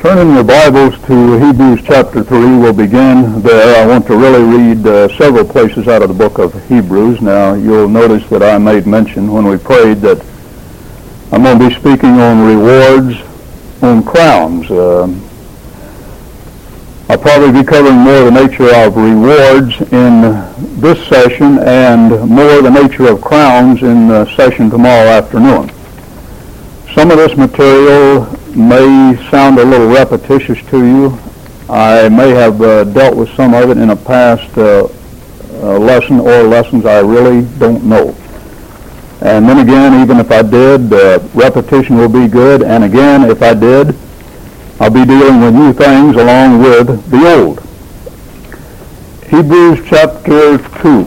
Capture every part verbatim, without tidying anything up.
Turn in your Bibles to Hebrews chapter three. We'll begin there. I want to really read uh, several places out of the book of Hebrews. Now, you'll notice that I made mention when we prayed that I'm going to be speaking on rewards, on crowns. Uh, I'll probably be covering more the nature of rewards in this session and more the nature of crowns in the session tomorrow afternoon. Some of this material may sound a little repetitious to you. I may have uh, dealt with some of it in a past uh, uh, lesson or lessons. I really don't know. And then again, even if I did, uh, repetition will be good. And again, if I did, I'll be dealing with new things along with the old. Hebrews chapter two.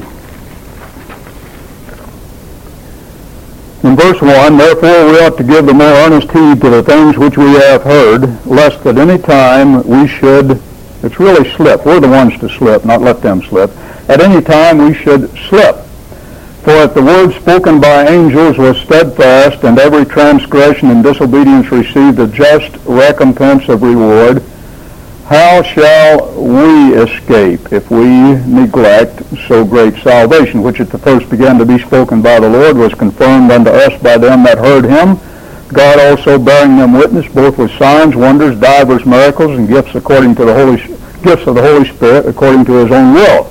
In verse one, therefore we ought to give the more earnest heed to the things which we have heard, lest at any time we should, it's really slip. We're the ones to slip, not let them slip. At any time we should slip. For if the word spoken by angels was steadfast, and every transgression and disobedience received a just recompense of reward, how shall we escape if we neglect so great salvation, which at the first began to be spoken by the Lord, was confirmed unto us by them that heard him, God also bearing them witness, both with signs, wonders, divers miracles, and gifts according to the Holy gifts of the Holy Spirit, according to his own will.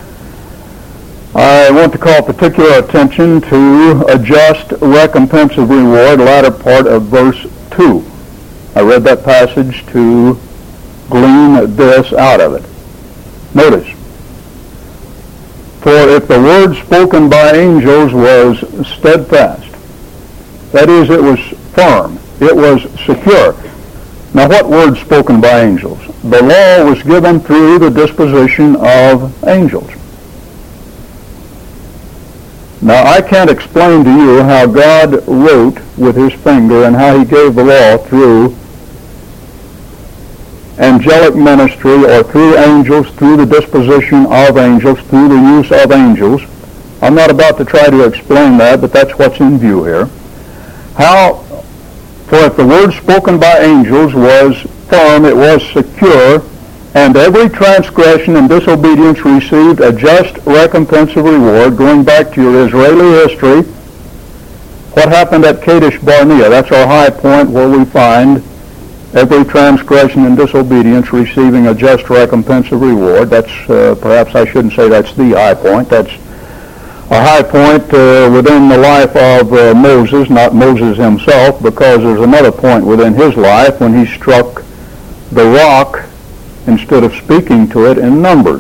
I want to call particular attention to a just recompense of reward, latter part of verse two. I read that passage to glean this out of it. Notice, for if the word spoken by angels was steadfast, that is, it was firm, it was secure. Now, what word spoken by angels? The law was given through the disposition of angels. Now, I can't explain to you how God wrote with his finger and how he gave the law through angelic ministry or through angels, through the disposition of angels, through the use of angels. I'm not about to try to explain that, but that's what's in view here. How, for if the word spoken by angels was firm, it was secure, and every transgression and disobedience received a just recompense of reward. Going back to your Israeli history, what happened at Kadesh Barnea? That's our high point where we find every transgression and disobedience receiving a just recompense of reward. That's, uh, perhaps I shouldn't say that's the high point. That's a high point uh, within the life of uh, Moses, not Moses himself, because there's another point within his life when he struck the rock instead of speaking to it in Numbers.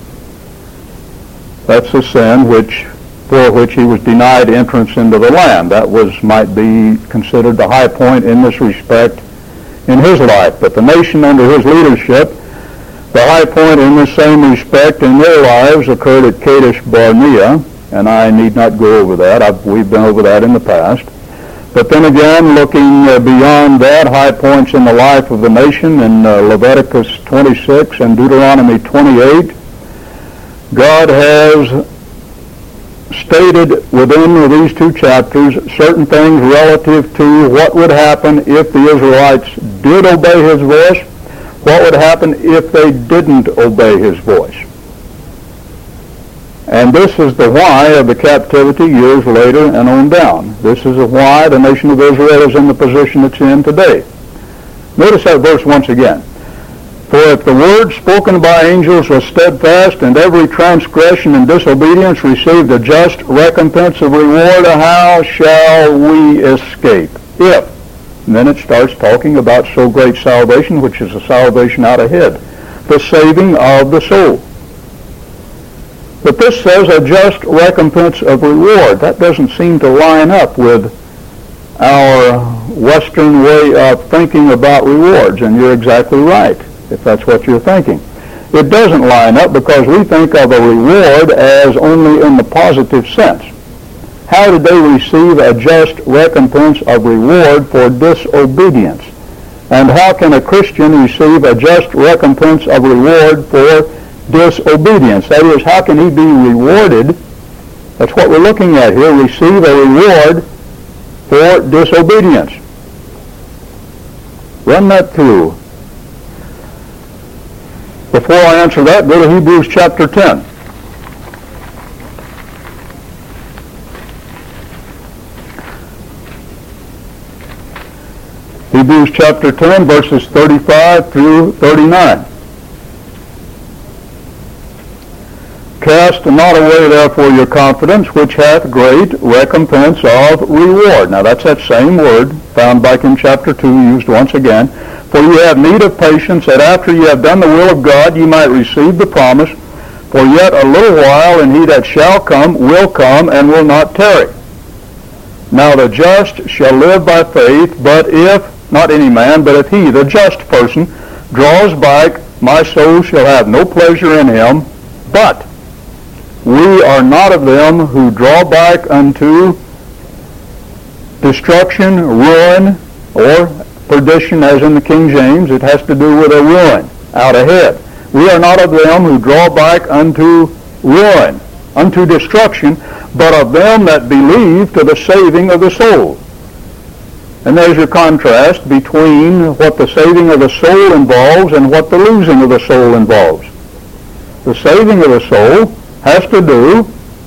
That's a sin which, for which he was denied entrance into the land. That was, might be considered the high point in this respect in his life. But the nation under his leadership, the high point in the same respect in their lives occurred at Kadesh Barnea, and I need not go over that. I've, we've been over that in the past. But then again, looking uh, beyond that, high points in the life of the nation in uh, Leviticus twenty-six and Deuteronomy twenty-eight, God has stated within these two chapters certain things relative to what would happen if the Israelites did obey his voice, what would happen if they didn't obey his voice. And this is the why of the captivity years later and on down. This is the why the nation of Israel is in the position it's in today. Notice that verse once again. For if the word spoken by angels was steadfast, and every transgression and disobedience received a just recompense of reward, how shall we escape? If. And then it starts talking about so great salvation, which is a salvation out ahead, the saving of the soul. But this says a just recompense of reward. That doesn't seem to line up with our Western way of thinking about rewards, and you're exactly right, if that's what you're thinking. It doesn't line up because we think of a reward as only in the positive sense. How did they receive a just recompense of reward for disobedience? And how can a Christian receive a just recompense of reward for disobedience? That is, how can he be rewarded? That's what we're looking at here. Receive a reward for disobedience. Run that through. Before I answer that, go to Hebrews chapter ten. Hebrews chapter ten, verses thirty-five through thirty-nine. Cast not away therefore your confidence, which hath great recompense of reward. Now that's that same word found back in chapter two, used once again. For you have need of patience, that after you have done the will of God, you might receive the promise. For yet a little while, and he that shall come will come, and will not tarry. Now the just shall live by faith, but if, not any man, but if he, the just person, draws back, my soul shall have no pleasure in him. But we are not of them who draw back unto destruction, ruin, or perdition, as in the King James. It has to do with a ruin out ahead. We are not of them who draw back unto ruin, unto destruction, but of them that believe to the saving of the soul. And there's your contrast between what the saving of the soul involves and what the losing of the soul involves. The saving of the soul has to do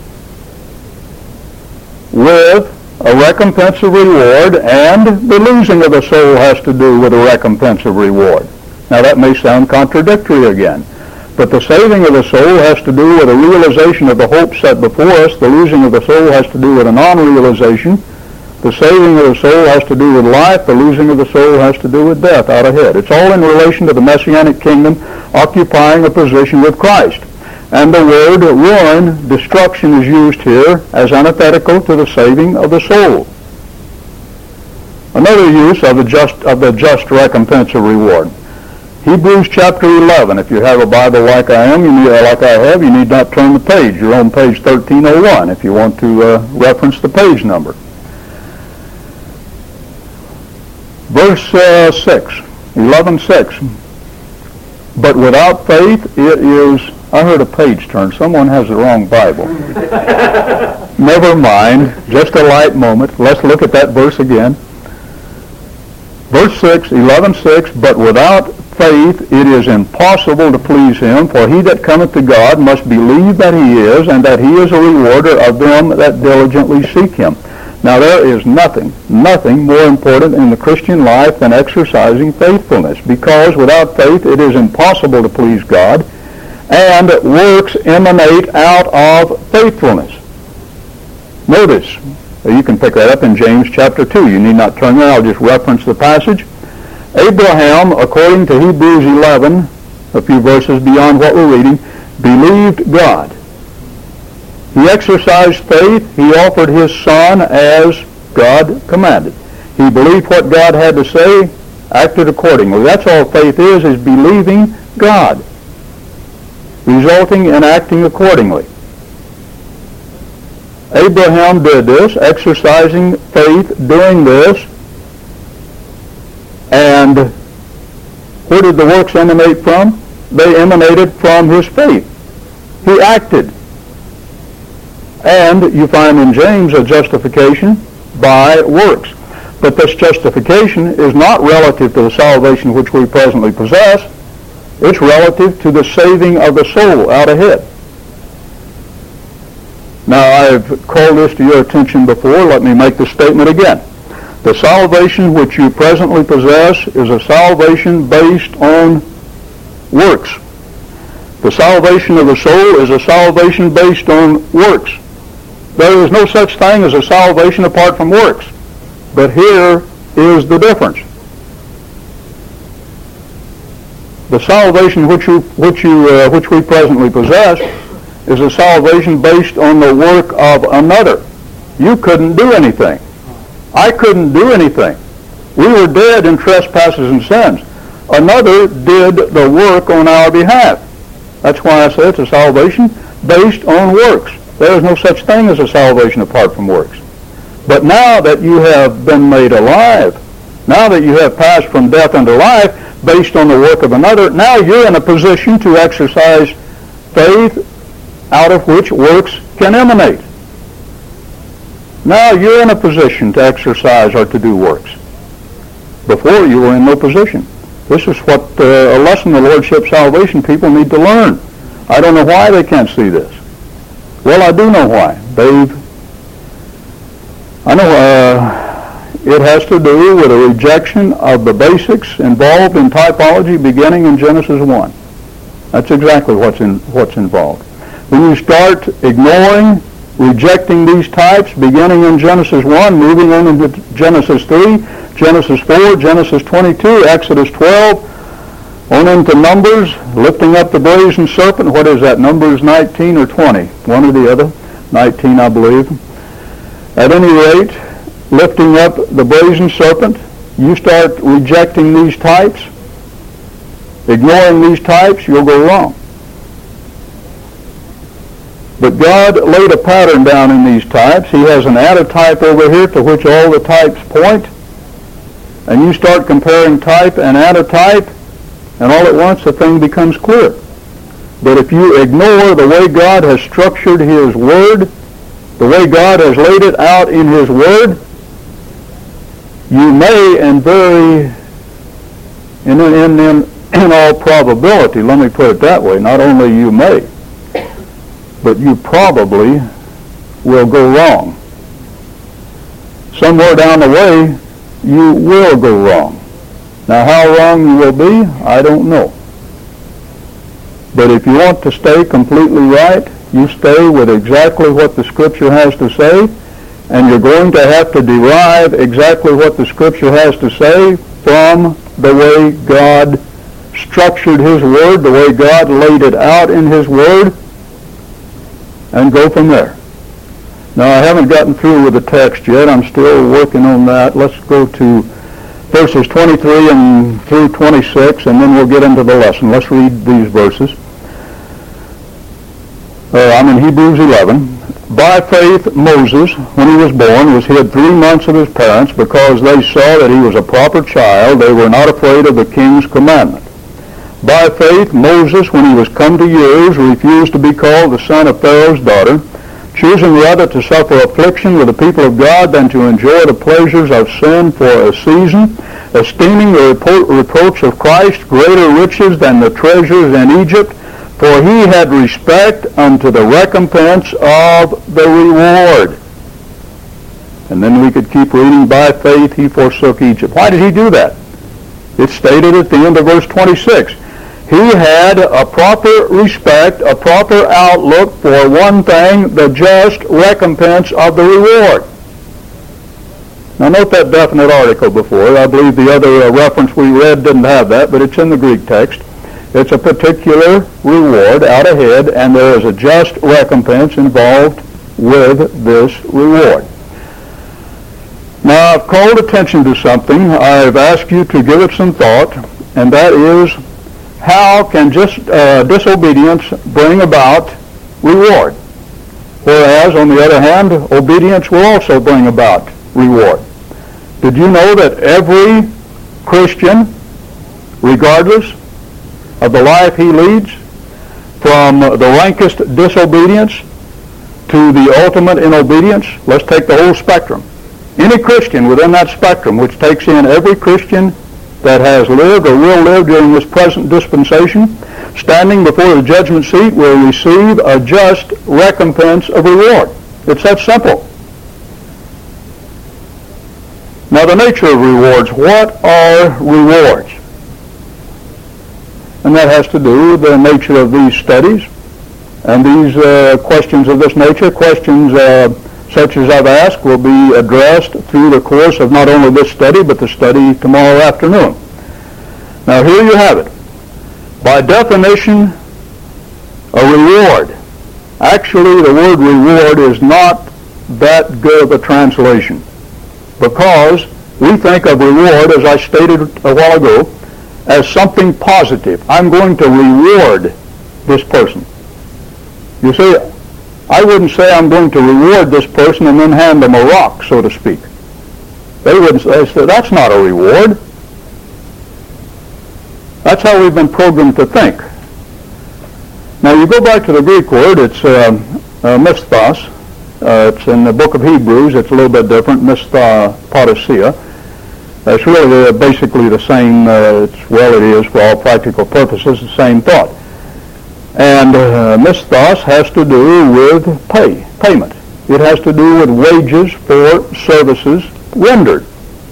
with a recompense of reward, and the losing of the soul has to do with a recompense of reward. Now that may sound contradictory again, but the saving of the soul has to do with a realization of the hope set before us. The losing of the soul has to do with a non-realization. The saving of the soul has to do with life. The losing of the soul has to do with death out ahead. It's all in relation to the Messianic kingdom occupying a position with Christ. And the word ruin, destruction, is used here as antithetical to the saving of the soul. Another use of the just of the just recompense of reward. Hebrews chapter eleven. If you have a Bible like I am, you need, like I have, you need not turn the page. You're on page thirteen oh one if you want to uh, reference the page number. Verse uh, six, eleven six. But without faith it is... I heard a page turn. Someone has the wrong Bible. Never mind. Just a light moment. Let's look at that verse again. Verse six, eleven six. But without faith it is impossible to please him, for he that cometh to God must believe that he is, and that he is a rewarder of them that diligently seek him. Now there is nothing, nothing more important in the Christian life than exercising faithfulness, because without faith it is impossible to please God, and works emanate out of faithfulness. Notice, you can pick that up in James chapter two. You need not turn there. I'll just reference the passage. Abraham, according to Hebrews eleven, a few verses beyond what we're reading, believed God. He exercised faith. He offered his son as God commanded. He believed what God had to say, acted accordingly. That's all faith is, is believing God, resulting in acting accordingly. Abraham did this, exercising faith, doing this, and where did the works emanate from? They emanated from his faith. He acted. And you find in James a justification by works. But this justification is not relative to the salvation which we presently possess. It's relative to the saving of the soul out ahead. Now, I've called this to your attention before. Let me make the statement again. The salvation which you presently possess is a salvation based on works. The salvation of the soul is a salvation based on works. There is no such thing as a salvation apart from works. But here is the difference. The salvation which you, which you, uh, which we presently possess is a salvation based on the work of another. You couldn't do anything. I couldn't do anything. We were dead in trespasses and sins. Another did the work on our behalf. That's why I say it's a salvation based on works. There is no such thing as a salvation apart from works. But now that you have been made alive, now that you have passed from death unto life based on the work of another, now you're in a position to exercise faith out of which works can emanate. Now you're in a position to exercise or to do works. Before you were in no position. This is what uh, a lesson the Lordship Salvation people need to learn. I don't know why they can't see this. Well, I do know why. They've, I know uh, it has to do with a rejection of the basics involved in typology beginning in Genesis one. That's exactly what's in, what's involved. When you start ignoring, rejecting these types beginning in Genesis one, moving on into Genesis three, Genesis four, Genesis twenty-two, Exodus twelve, on into Numbers, lifting up the brazen serpent. What is that, Numbers nineteen or twenty? One or the other. nineteen, I believe. At any rate, lifting up the brazen serpent, you start rejecting these types, ignoring these types, you'll go wrong. But God laid a pattern down in these types. He has an antitype over here to which all the types point. And you start comparing type and antitype, and all at once the thing becomes clear. But if you ignore the way God has structured His Word, the way God has laid it out in His Word, you may, and very, in, in, in, in all probability, let me put it that way, not only you may, but you probably will go wrong. Somewhere down the way, you will go wrong. Now, how wrong you will be, I don't know. But if you want to stay completely right, you stay with exactly what the Scripture has to say, and you're going to have to derive exactly what the Scripture has to say from the way God structured His Word, the way God laid it out in His Word, and go from there. Now, I haven't gotten through with the text yet. I'm still working on that. Let's go to verses twenty-three and through twenty-six, and then we'll get into the lesson. Let's read these verses. Uh, I'm in Hebrews eleven. By faith, Moses, when he was born, was hid three months of his parents because they saw that he was a proper child. They were not afraid of the king's commandment. By faith, Moses, when he was come to years, refused to be called the son of Pharaoh's daughter, choosing rather to suffer affliction with the people of God than to enjoy the pleasures of sin for a season, esteeming the repro- reproach of Christ greater riches than the treasures in Egypt, for he had respect unto the recompense of the reward. And then we could keep reading, by faith he forsook Egypt. Why did he do that? It's stated at the end of verse twenty-six. He had a proper respect, a proper outlook for one thing, the just recompense of the reward. Now note that definite article before. I believe the other uh, reference we read didn't have that, but it's in the Greek text. It's a particular reward out ahead, and there is a just recompense involved with this reward. Now I've called attention to something. I've asked you to give it some thought, and that is, how can just uh, disobedience bring about reward? Whereas, on the other hand, obedience will also bring about reward. Did you know that every Christian, regardless of the life he leads, from the rankest disobedience to the ultimate in obedience, let's take the whole spectrum. Any Christian within that spectrum, which takes in every Christian that has lived or will live during this present dispensation, standing before the judgment seat, will receive a just recompense of reward. It's that simple. Now, the nature of rewards. What are rewards? And that has to do with the nature of these studies and these uh, questions of this nature. Questions uh, such as I've asked will be addressed through the course of not only this study, but the study tomorrow afternoon. Now, here you have it. By definition, a reward. Actually, the word reward is not that good of a translation, because we think of reward, as I stated a while ago, as something positive. I'm going to reward this person. You see, I wouldn't say I'm going to reward this person and then hand them a rock, so to speak. They wouldn't say, that's not a reward. That's how we've been programmed to think. Now, you go back to the Greek word, it's uh, uh, misthos. Uh, it's in the book of Hebrews. It's a little bit different, mistha, parousia. That's really uh, basically the same, uh, it's, well, it is for all practical purposes, the same thought. And uh, misthos has to do with pay, payment. It has to do with wages for services rendered.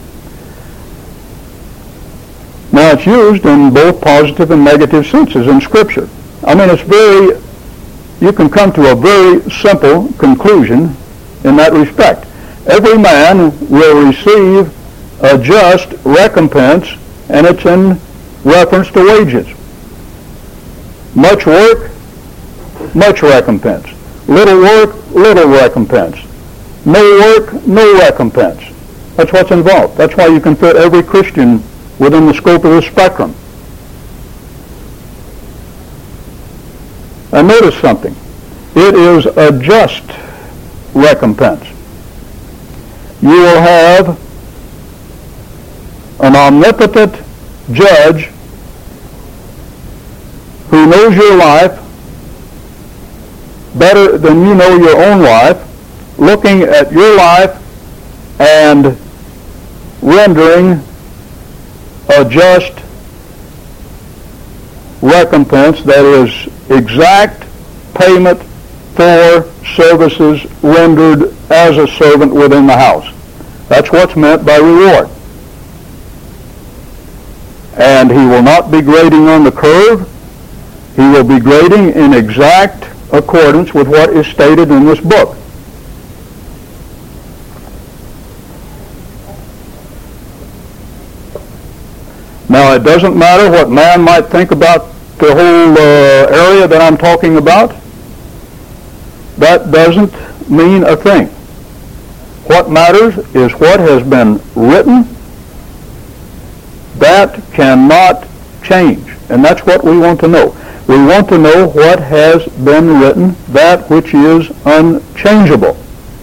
Now, it's used in both positive and negative senses in Scripture. I mean, it's very, you can come to a very simple conclusion in that respect. Every man will receive a just recompense, and it's in reference to wages. Much work, much recompense. Little work, little recompense. No work, no recompense. That's what's involved. That's why you can fit every Christian within the scope of the spectrum. And notice something. It is a just recompense. You will have an omnipotent judge who knows your life better than you know your own life, looking at your life and rendering a just recompense, that is, exact payment for services rendered as a servant within the house. That's what's meant by reward. And he will not be grading on the curve. He will be grading in exact accordance with what is stated in this book. Now, it doesn't matter what man might think about the whole uh, area that I'm talking about. That doesn't mean a thing. What matters is what has been written. That cannot change. And that's what we want to know. We want to know what has been written, that which is unchangeable.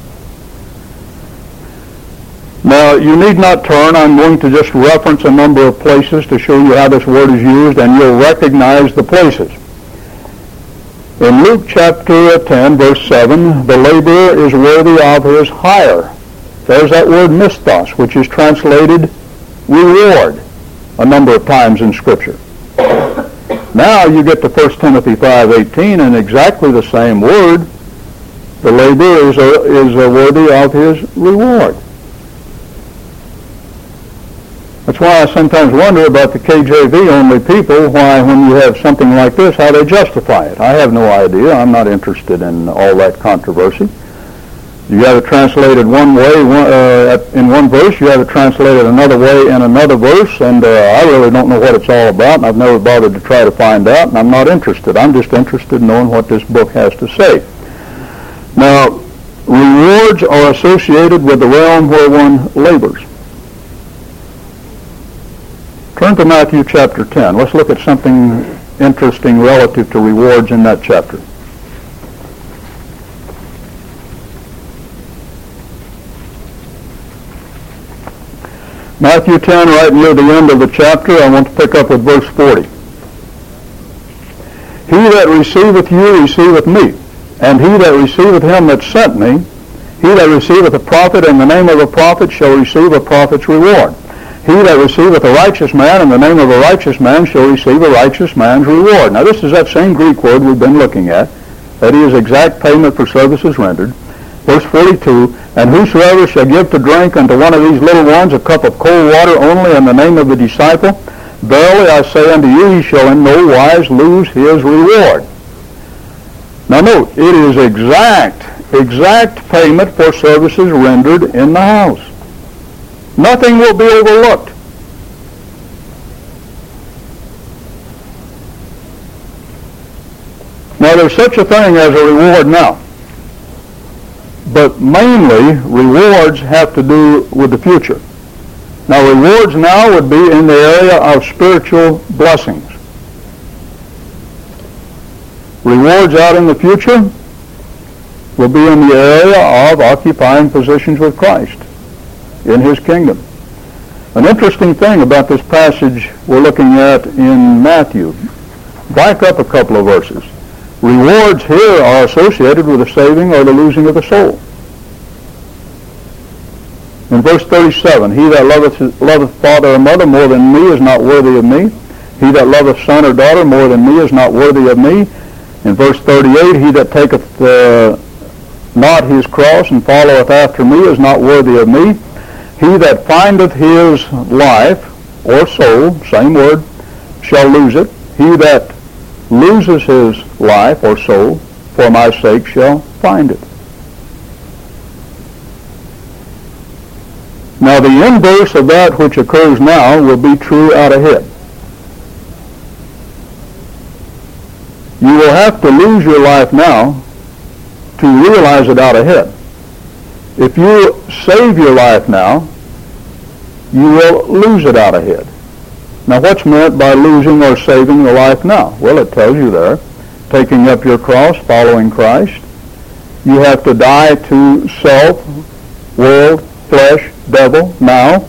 Now, you need not turn. I'm going to just reference a number of places to show you how this word is used, and you'll recognize the places. In Luke chapter ten, verse seven, the laborer is worthy of his hire. There's that word misthos, which is translated reward a number of times in Scripture. Now you get to First Timothy five eighteen, and exactly the same word. The laborer is, a, is a worthy of his reward. That's why I sometimes wonder about the K J V only people, why when you have something like this, how they justify it. I have no idea. I'm not interested in all that controversy. You have it translated one way one, uh, in one verse, you have it translated another way in another verse, and uh, I really don't know what it's all about, and I've never bothered to try to find out, and I'm not interested. I'm just interested in knowing what this book has to say. Now, rewards are associated with the realm where one labors. Turn to Matthew chapter ten. Let's look at something interesting relative to rewards in that chapter. Matthew ten, right near the end of the chapter, I want to pick up with verse forty. He that receiveth you receiveth me, and he that receiveth him that sent me, he that receiveth a prophet in the name of a prophet shall receive a prophet's reward. He that receiveth a righteous man in the name of a righteous man shall receive a righteous man's reward. Now this is that same Greek word we've been looking at. That is exact payment for services rendered. Verse forty-two, and whosoever shall give to drink unto one of these little ones a cup of cold water only in the name of the disciple, verily I say unto you, he shall in no wise lose his reward. Now note, it is exact, exact payment for services rendered in the house. Nothing will be overlooked. Now there's such a thing as a reward now. But mainly, rewards have to do with the future. Now, rewards now would be in the area of spiritual blessings. Rewards out in the future will be in the area of occupying positions with Christ in His kingdom. An interesting thing about this passage we're looking at in Matthew. Back up a couple of verses. Rewards here are associated with the saving or the losing of the soul. In verse thirty-seven, he that loveth, loveth father or mother more than me is not worthy of me. He that loveth son or daughter more than me is not worthy of me. In verse thirty-eight, he that taketh uh, not his cross and followeth after me is not worthy of me. He that findeth his life, or soul, same word, shall lose it. He that loses his life or soul for my sake shall find it. Now the inverse of that which occurs now will be true out ahead. You will have to lose your life now to realize it out ahead. If you save your life now, you will lose it out ahead. Now what's meant by losing or saving your life now? Well, it tells you there, taking up your cross, following Christ. You have to die to self, world, flesh, devil now.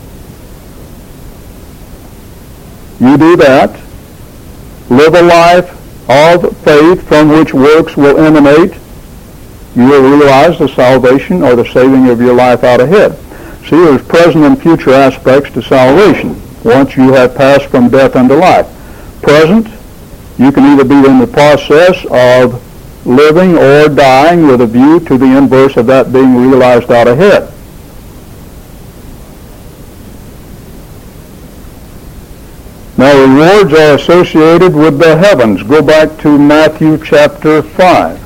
You do that. Live a life of faith from which works will emanate. You will realize the salvation or the saving of your life out ahead. See, there's present and future aspects to salvation once you have passed from death unto life. Present, you can either be in the process of living or dying with a view to the inverse of that being realized out ahead. Now, rewards are associated with the heavens. Go back to Matthew chapter five.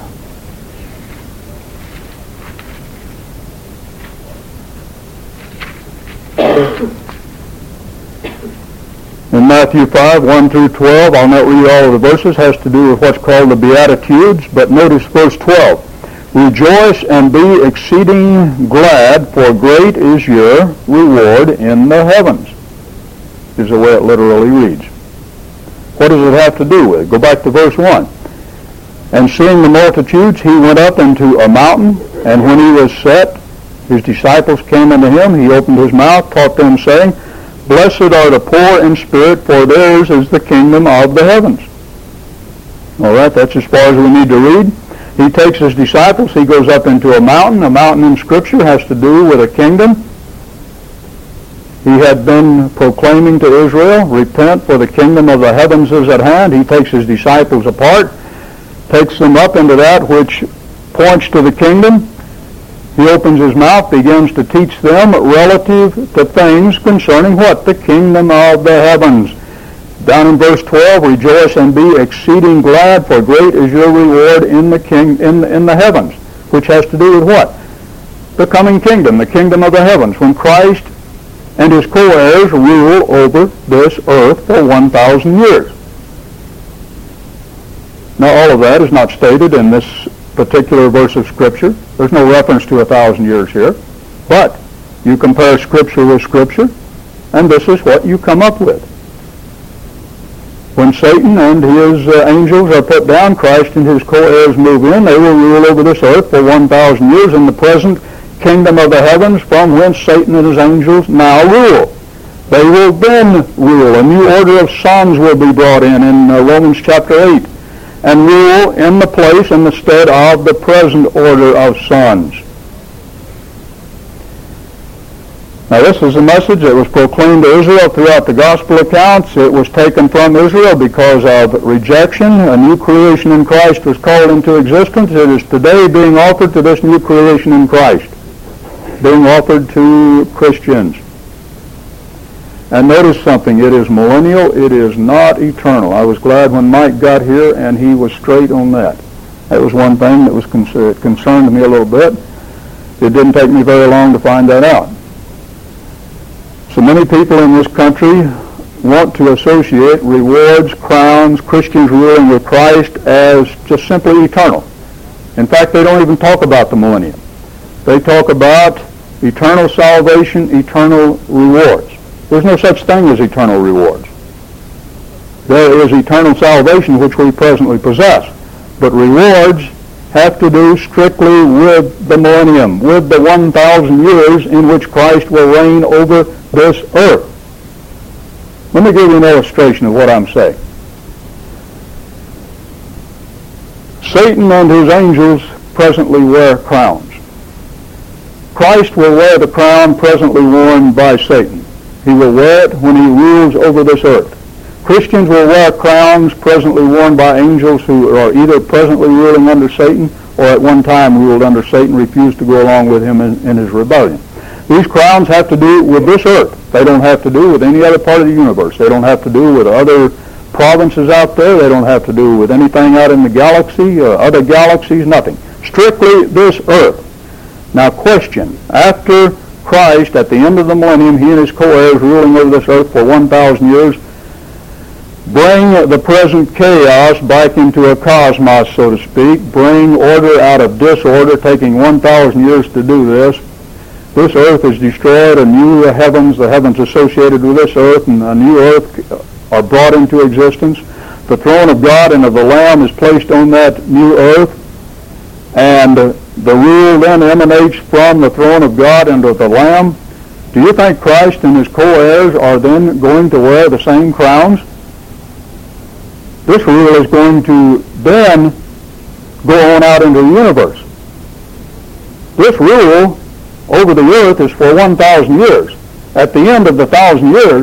In Matthew five, one through twelve, I'll not read all of the verses, has to do with what's called the Beatitudes, but notice verse twelve. Rejoice and be exceeding glad, for great is your reward in the heavens, is the way it literally reads. What does it have to do with? Go back to verse one. And seeing the multitudes, he went up into a mountain, and when he was set, his disciples came unto him. He opened his mouth, taught them, saying, Blessed are the poor in spirit, for theirs is the kingdom of the heavens. All right, that's as far as we need to read. He takes his disciples, he goes up into a mountain. A mountain in Scripture has to do with a kingdom. He had been proclaiming to Israel, repent, for the kingdom of the heavens is at hand. He takes his disciples apart, takes them up into that which points to the kingdom. He opens his mouth, begins to teach them relative to things concerning what? The kingdom of the heavens. Down in verse twelve, rejoice and be exceeding glad, for great is your reward in the king in the, in the heavens, which has to do with what? The coming kingdom, the kingdom of the heavens, when Christ and his co-heirs rule over this earth for one thousand years. Now all of that is not stated in this particular verse of Scripture. There's no reference to a thousand years here. But you compare Scripture with Scripture, and this is what you come up with. When Satan and his uh, angels are put down, Christ and his co-heirs move in. They will rule over this earth for one thousand years in the present kingdom of the heavens, from whence Satan and his angels now rule. They will then rule. A new order of sons will be brought in in uh, Romans chapter eight, and rule in the place and the stead of the present order of sons. Now this is a message that was proclaimed to Israel throughout the gospel accounts. It was taken from Israel because of rejection. A new creation in Christ was called into existence. It is today being offered to this new creation in Christ, being offered to Christians. And notice something, it is millennial, it is not eternal. I was glad when Mike got here and he was straight on that. That was one thing that was con- concerned me a little bit. It didn't take me very long to find that out. So many people in this country want to associate rewards, crowns, Christians ruling with Christ as just simply eternal. In fact, they don't even talk about the millennium. They talk about eternal salvation, eternal rewards. There's no such thing as eternal rewards. There is eternal salvation, which we presently possess. But rewards have to do strictly with the millennium, with the one thousand years in which Christ will reign over this earth. Let me give you an illustration of what I'm saying. Satan and his angels presently wear crowns. Christ will wear the crown presently worn by Satan. He will wear it when he rules over this earth. Christians will wear crowns presently worn by angels who are either presently ruling under Satan or at one time ruled under Satan, refused to go along with him in, in his rebellion. These crowns have to do with this earth. They don't have to do with any other part of the universe. They don't have to do with other provinces out there. They don't have to do with anything out in the galaxy, or other galaxies, nothing. Strictly this earth. Now question, after Christ, at the end of the millennium, he and his co-heirs ruling over this earth for one thousand years, bring the present chaos back into a cosmos, so to speak, bring order out of disorder, taking one thousand years to do this. This earth is destroyed, a new heavens, the heavens associated with this earth, and a new earth are brought into existence. The throne of God and of the Lamb is placed on that new earth, and the rule then emanates from the throne of God and of the Lamb. Do you think Christ and his co-heirs are then going to wear the same crowns? This rule is going to then go on out into the universe. This rule over the earth is for one thousand years. At the end of the thousand years,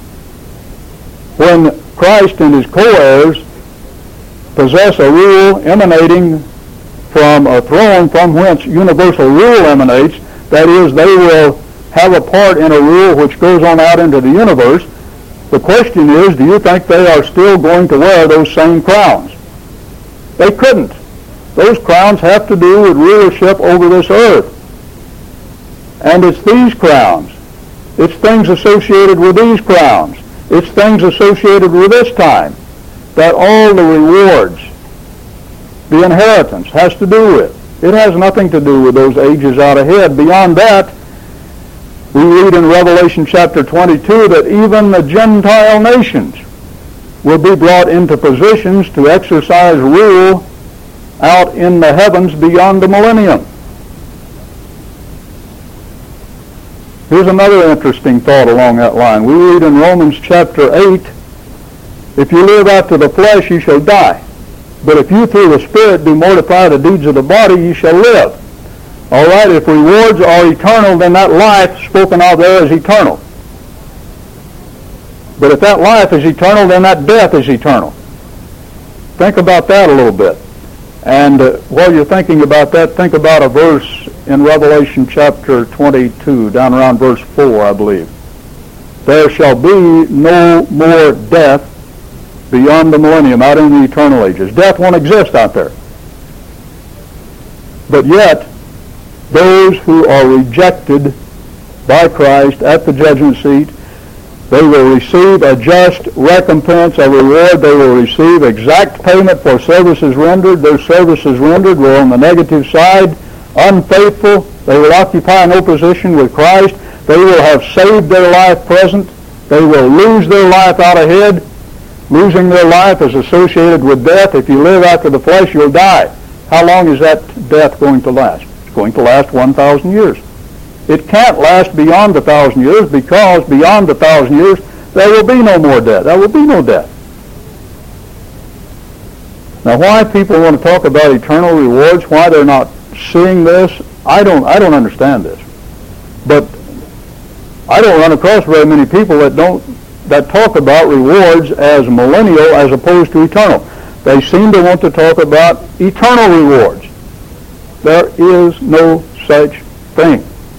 when Christ and his co-heirs possess a rule emanating from a throne from whence universal rule emanates, that is, they will have a part in a rule which goes on out into the universe. The question is, do you think they are still going to wear those same crowns? They couldn't. Those crowns have to do with rulership over this earth. And it's these crowns. It's things associated with these crowns. It's things associated with this time that all the rewards, the inheritance, has to do with. It has nothing to do with those ages out ahead. Beyond that, we read in Revelation chapter twenty-two that even the Gentile nations will be brought into positions to exercise rule out in the heavens beyond the millennium. Here's another interesting thought along that line. We read in Romans chapter eight, if you live after the flesh, you shall die. But if you through the Spirit do mortify the deeds of the body, you shall live. All right, if rewards are eternal, then that life spoken of there is eternal. But if that life is eternal, then that death is eternal. Think about that a little bit. And uh, while you're thinking about that, think about a verse in Revelation chapter twenty-two, down around verse four, I believe. There shall be no more death beyond the millennium, out in the eternal ages. Death won't exist out there. But yet, those who are rejected by Christ at the judgment seat, they will receive a just recompense, a reward. They will receive exact payment for services rendered. Their services rendered were on the negative side, unfaithful. They will occupy no position with Christ. They will have saved their life present. They will lose their life out ahead. Losing their life is associated with death. If you live after the flesh, you'll die. How long is that death going to last? It's going to last one thousand years. It can't last beyond the thousand years, because beyond the thousand years there will be no more death. There will be no death. Now, why people want to talk about eternal rewards, why they're not seeing this, I don't I don't understand this. But I don't run across very many people that don't that talk about rewards as millennial as opposed to eternal. They seem to want to talk about eternal rewards. There is no such thing.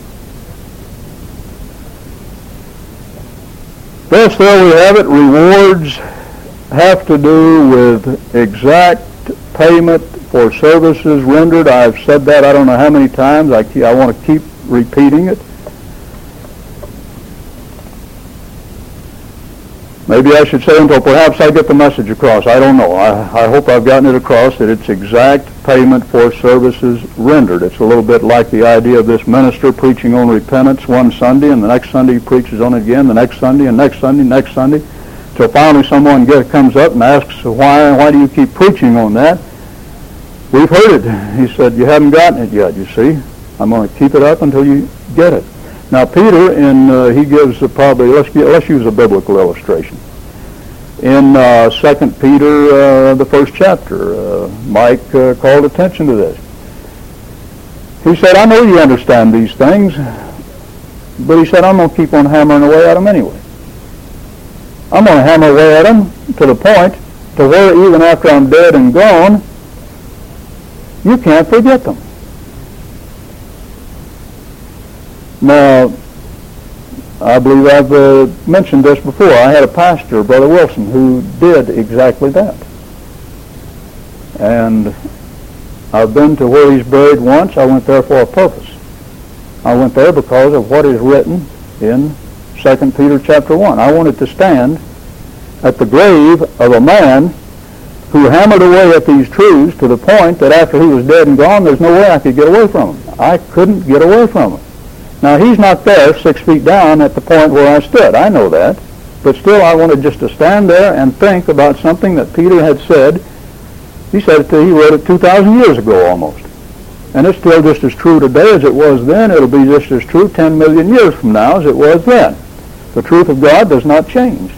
Thus, there we have it. Rewards have to do with exact payment for services rendered. I've said that I don't know how many times. I, keep, I want to keep repeating it. Maybe I should say until perhaps I get the message across. I don't know. I, I hope I've gotten it across that it's exact payment for services rendered. It's a little bit like the idea of this minister preaching on repentance one Sunday, and the next Sunday he preaches on it again, the next Sunday, and next Sunday, next Sunday, till finally someone get, comes up and asks, why, why do you keep preaching on that? We've heard it. He said, you haven't gotten it yet, you see. I'm going to keep it up until you get it. Now, Peter, in uh, he gives uh, probably, let's, get, let's use a biblical illustration. In uh, Second Peter, uh, the first chapter, uh, Mike uh, called attention to this. He said, I know you understand these things, but he said, I'm going to keep on hammering away at them anyway. I'm going to hammer away at them to the point to where even after I'm dead and gone, you can't forget them. Now, I believe I've uh, mentioned this before. I had a pastor, Brother Wilson, who did exactly that. And I've been to where he's buried once. I went there for a purpose. I went there because of what is written in Second Peter chapter one. I wanted to stand at the grave of a man who hammered away at these truths to the point that after he was dead and gone, there's no way I could get away from him. I couldn't get away from him. Now, he's not there six feet down at the point where I stood. I know that. But still, I wanted just to stand there and think about something that Peter had said. He said it, he wrote it two thousand years ago almost. And it's still just as true today as it was then. It'll be just as true ten million years from now as it was then. The truth of God does not change.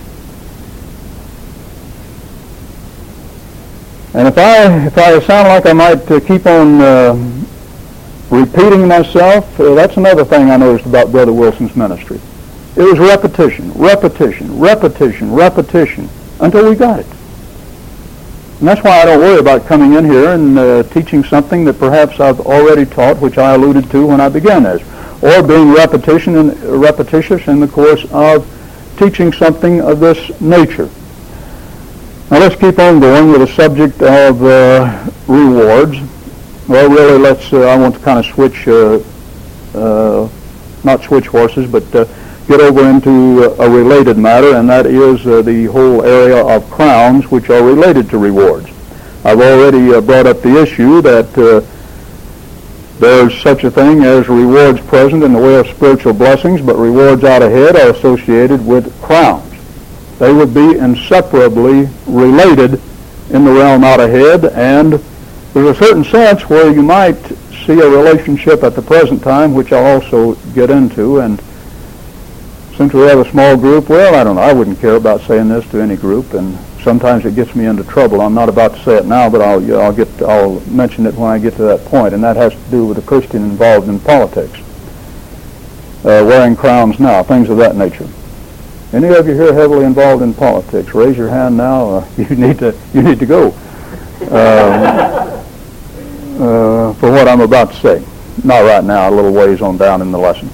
And if I, if I sound like I might uh, keep on uh, repeating myself, uh, that's another thing I noticed about Brother Wilson's ministry. It was repetition, repetition, repetition, repetition, until we got it. And that's why I don't worry about coming in here and uh, teaching something that perhaps I've already taught, which I alluded to when I began this, or being repetition and, uh, repetitious in the course of teaching something of this nature. Now let's keep on going with the subject of uh, rewards. Well, really, let's. Uh, I want to kind of switch, uh, uh, not switch horses, but uh, get over into a related matter, and that is uh, the whole area of crowns, which are related to rewards. I've already uh, brought up the issue that uh, there's such a thing as rewards present in the way of spiritual blessings, but rewards out ahead are associated with crowns. They would be inseparably related in the realm out ahead, and there's a certain sense where you might see a relationship at the present time, which I'll also get into. And since we have a small group, well, I don't know, I wouldn't care about saying this to any group, and sometimes it gets me into trouble. I'm not about to say it now, but I'll I'll get I'll mention it when I get to that point, and that has to do with a Christian involved in politics, uh, wearing crowns now, things of that nature. Any of you here heavily involved in politics? Raise your hand now. Uh, you need to you need to go um, uh, for what I'm about to say. Not right now. A little ways on down in the lesson.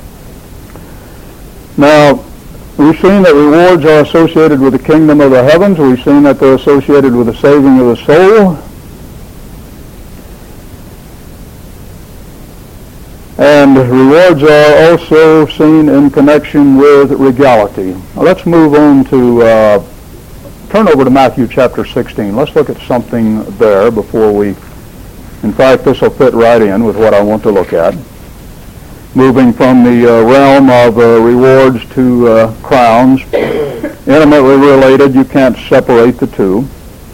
Now, we've seen that rewards are associated with the kingdom of the heavens. We've seen that they're associated with the saving of the soul. And rewards are also seen in connection with regality. Now let's move on to, uh, turn over to Matthew chapter sixteen. Let's look at something there before we, in fact, this will fit right in with what I want to look at. Moving from the uh, realm of uh, rewards to uh, crowns, intimately related, you can't separate the two.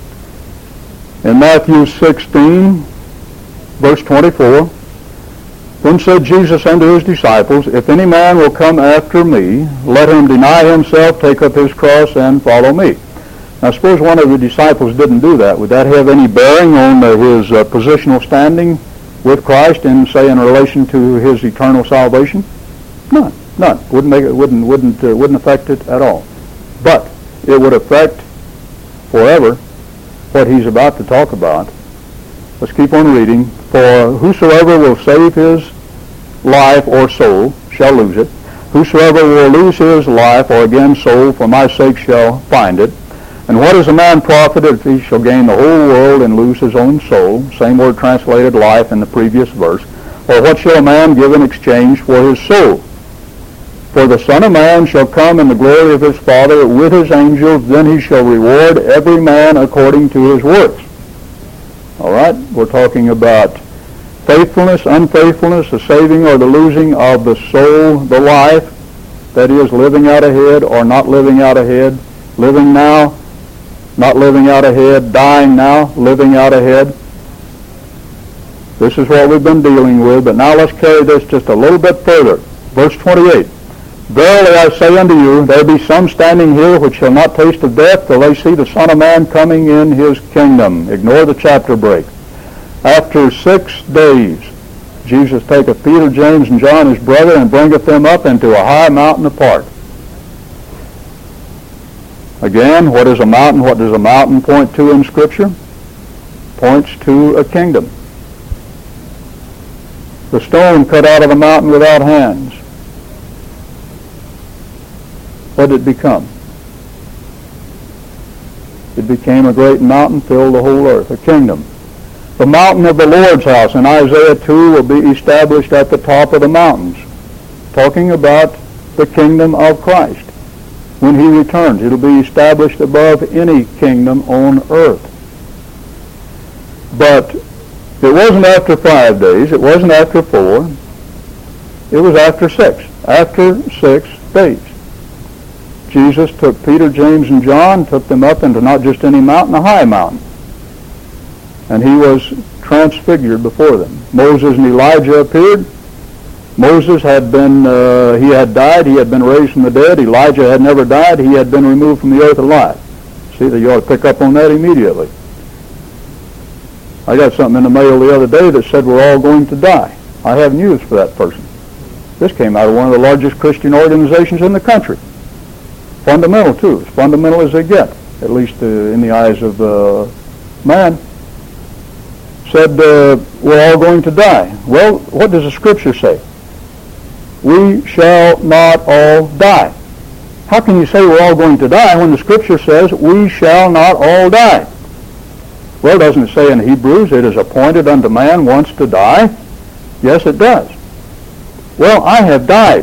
In Matthew sixteen, verse twenty-four, then said Jesus unto his disciples, If any man will come after me, let him deny himself, take up his cross, and follow me. Now suppose one of the disciples didn't do that. Would that have any bearing on uh, his uh, positional standing with Christ in, say, in relation to his eternal salvation? None. None. Wouldn't make it. Wouldn't wouldn't uh, wouldn't affect it at all. But it would affect forever what he's about to talk about. Let's keep on reading. For whosoever will save his life or soul shall lose it. Whosoever will lose his life or again soul for my sake shall find it. And what is a man profited if he shall gain the whole world and lose his own soul? Same word translated life in the previous verse. Or what shall a man give in exchange for his soul? For the Son of Man shall come in the glory of his Father with his angels, then he shall reward every man according to his works. All right, we're talking about faithfulness, unfaithfulness, the saving or the losing of the soul, the life, that is, living out ahead or not living out ahead, living now, not living out ahead, dying now, living out ahead. This is what we've been dealing with, but now let's carry this just a little bit further. Verse twenty-eight. Verily I say unto you, there be some standing here which shall not taste of death till they see the Son of Man coming in his kingdom. Ignore the chapter break. After six days, Jesus taketh Peter, James, and John his brother, and bringeth them up into a high mountain apart. Again, what is a mountain? What does a mountain point to in Scripture? Points to a kingdom. The stone cut out of the mountain without hands. What did it become? It became a great mountain, filled the whole earth, a kingdom. The mountain of the Lord's house in Isaiah two will be established at the top of the mountains, talking about the kingdom of Christ. When he returns, it will be established above any kingdom on earth. But it wasn't after five days. It wasn't after four. It was after six. After six days. Jesus took Peter, James, and John, took them up into not just any mountain, a high mountain. And he was transfigured before them. Moses and Elijah appeared. Moses had been, uh, he had died, he had been raised from the dead. Elijah had never died, he had been removed from the earth alive. See, that you ought to pick up on that immediately. I got something in the mail the other day that said we're all going to die. I have news for that person. This came out of one of the largest Christian organizations in the country. Fundamental, too. As fundamental as they get, at least uh, in the eyes of uh, man. Said uh, we're all going to die. Well, what does the Scripture say? We shall not all die. How can you say we're all going to die when the Scripture says we shall not all die? Well, doesn't it say in Hebrews, it is appointed unto man once to die? Yes, it does. Well, I have died.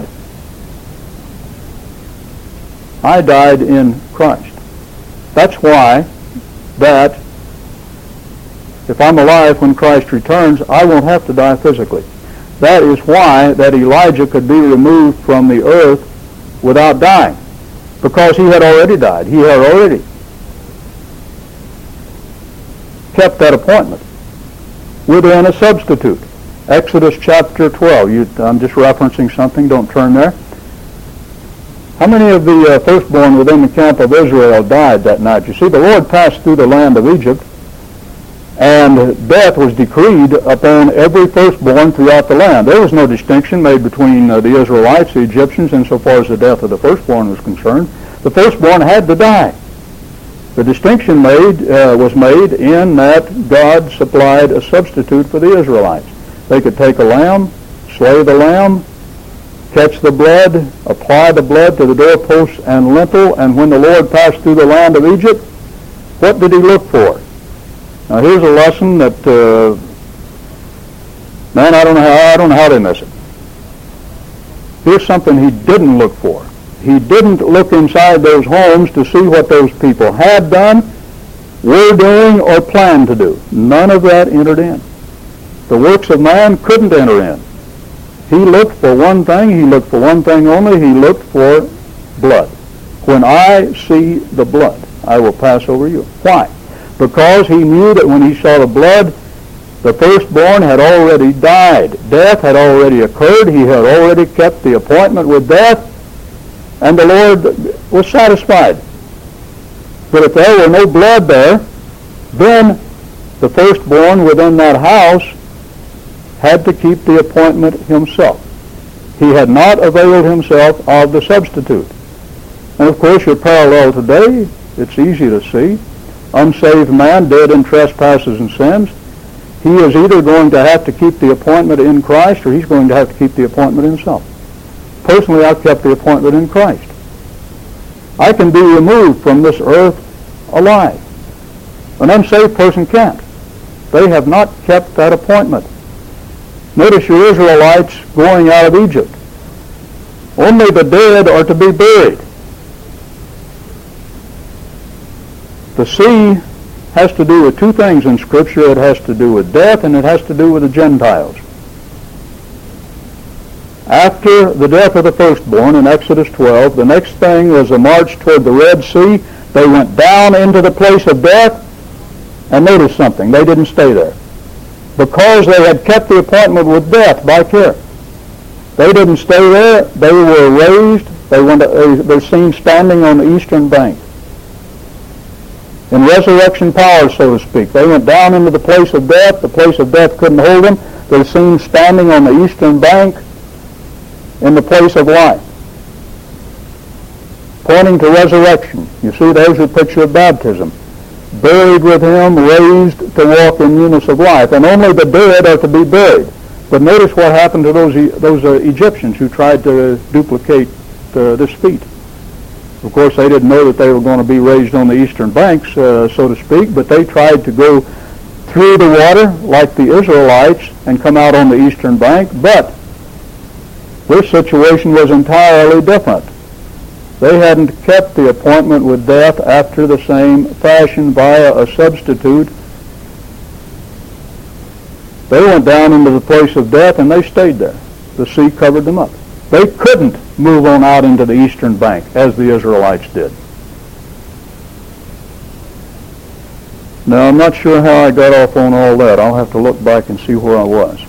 I died in Christ. That's why that if I'm alive when Christ returns, I won't have to die physically. That is why that Elijah could be removed from the earth without dying, because he had already died. He had already kept that appointment within a substitute. Exodus chapter twelve. You, I'm just referencing something. Don't turn there. How many of the uh, firstborn within the camp of Israel died that night? You see, the Lord passed through the land of Egypt, and death was decreed upon every firstborn throughout the land. There was no distinction made between uh, the Israelites, the Egyptians, insofar as the death of the firstborn was concerned. The firstborn had to die. The distinction made uh, was made in that God supplied a substitute for the Israelites. They could take a lamb, slay the lamb, catch the blood, apply the blood to the doorposts and lintel, and when the Lord passed through the land of Egypt, what did he look for? Now here's a lesson that, uh, man, I don't know how I don't know how they miss it. Here's something he didn't look for. He didn't look inside those homes to see what those people had done, were doing, or planned to do. None of that entered in. The works of man couldn't enter in. He looked for one thing. He looked for one thing only. He looked for blood. When I see the blood, I will pass over you. Why? Because he knew that when he saw the blood, the firstborn had already died. Death had already occurred. He had already kept the appointment with death, and the Lord was satisfied. But if there were no blood there, then the firstborn within that house had to keep the appointment himself. He had not availed himself of the substitute. And of course, your parallel today, it's easy to see. Unsaved man, dead in trespasses and sins, he is either going to have to keep the appointment in Christ, or he's going to have to keep the appointment himself. Personally, I've kept the appointment in Christ. I can be removed from this earth alive. An unsaved person can't. They have not kept that appointment. Notice your Israelites going out of Egypt. Only the dead are to be buried. The sea has to do with two things in Scripture. It has to do with death, and it has to do with the Gentiles. After the death of the firstborn in Exodus twelve, the next thing was a march toward the Red Sea. They went down into the place of death, and notice something. They didn't stay there, because they had kept the appointment with death by care. They didn't stay there. They were raised. They went. To, they're seen standing on the eastern bank in resurrection power, so to speak. They went down into the place of death. The place of death couldn't hold them. They're seen standing on the eastern bank in the place of life, pointing to resurrection. You see, there's a picture of baptism. Buried with him, raised to walk in newness of life. And only the dead are to be buried. But notice what happened to those those uh, Egyptians who tried to duplicate uh, this feat. Of course, they didn't know that they were going to be raised on the eastern banks, uh, so to speak, but they tried to go through the water like the Israelites and come out on the eastern bank. But their situation was entirely different. They hadn't kept the appointment with death after the same fashion via a substitute. They went down into the place of death and they stayed there. The sea covered them up. They couldn't move on out into the eastern bank as the Israelites did. Now, I'm not sure how I got off on all that. I'll have to look back and see where I was.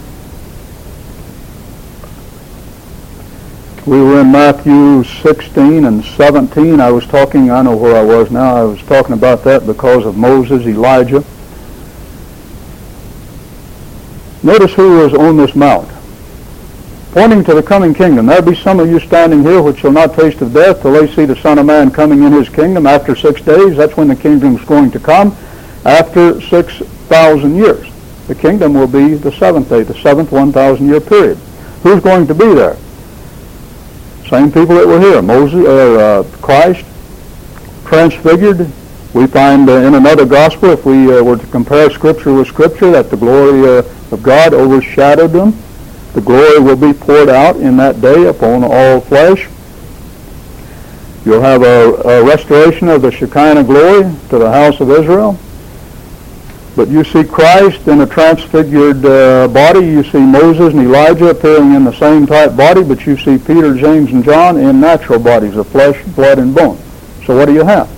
We were in Matthew sixteen and seventeen. I was talking, I know where I was now, I was talking about that because of Moses, Elijah. Notice who was on this mount, pointing to the coming kingdom. There'll be some of you standing here which shall not taste of death till they see the Son of Man coming in his kingdom after six days. That's when the kingdom is going to come, after six thousand years. The kingdom will be the seventh day, the seventh one thousand year period. Who's going to be there? Same people that were here. Moses, uh, uh, Christ, transfigured. We find uh, in another gospel, if we uh, were to compare Scripture with Scripture, that the glory uh, of God overshadowed them. The glory will be poured out in that day upon all flesh. You'll have a, a restoration of the Shekinah glory to the house of Israel. But you see Christ in a transfigured uh, body. You see Moses and Elijah appearing in the same type body, but you see Peter, James, and John in natural bodies of flesh, blood, and bone. So what do you have?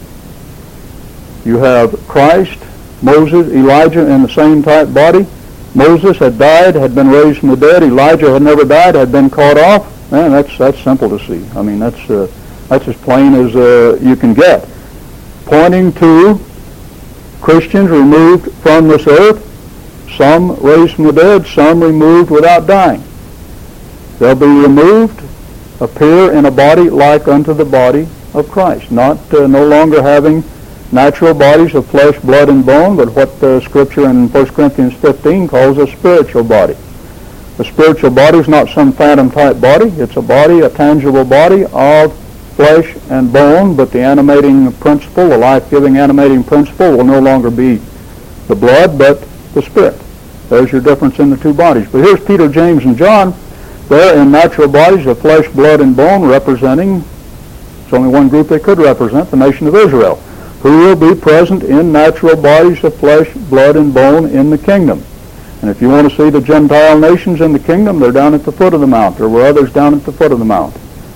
You have Christ, Moses, Elijah in the same type body. Moses had died, had been raised from the dead. Elijah had never died, had been caught off. Man, that's that's simple to see. I mean, that's uh, that's as plain as uh, you can get. Pointing to Christians removed from this earth, some raised from the dead, some removed without dying. They'll be removed, appear in a body like unto the body of Christ, not uh, no longer having natural bodies of flesh, blood, and bone, but what the Scripture in First Corinthians fifteen calls a spiritual body. The spiritual body is not some phantom-type body. It's a body, a tangible body of flesh and bone, but the animating principle, the life-giving animating principle, will no longer be the blood, but the Spirit. There's your difference in the two bodies. But here's Peter, James, and John. They're in natural bodies of flesh, blood, and bone, representing, it's only one group they could represent, the nation of Israel, who will be present in natural bodies of flesh, blood, and bone in the kingdom. And if you want to see the Gentile nations in the kingdom, they're down at the foot of the mount. There were others down at the foot of the mount.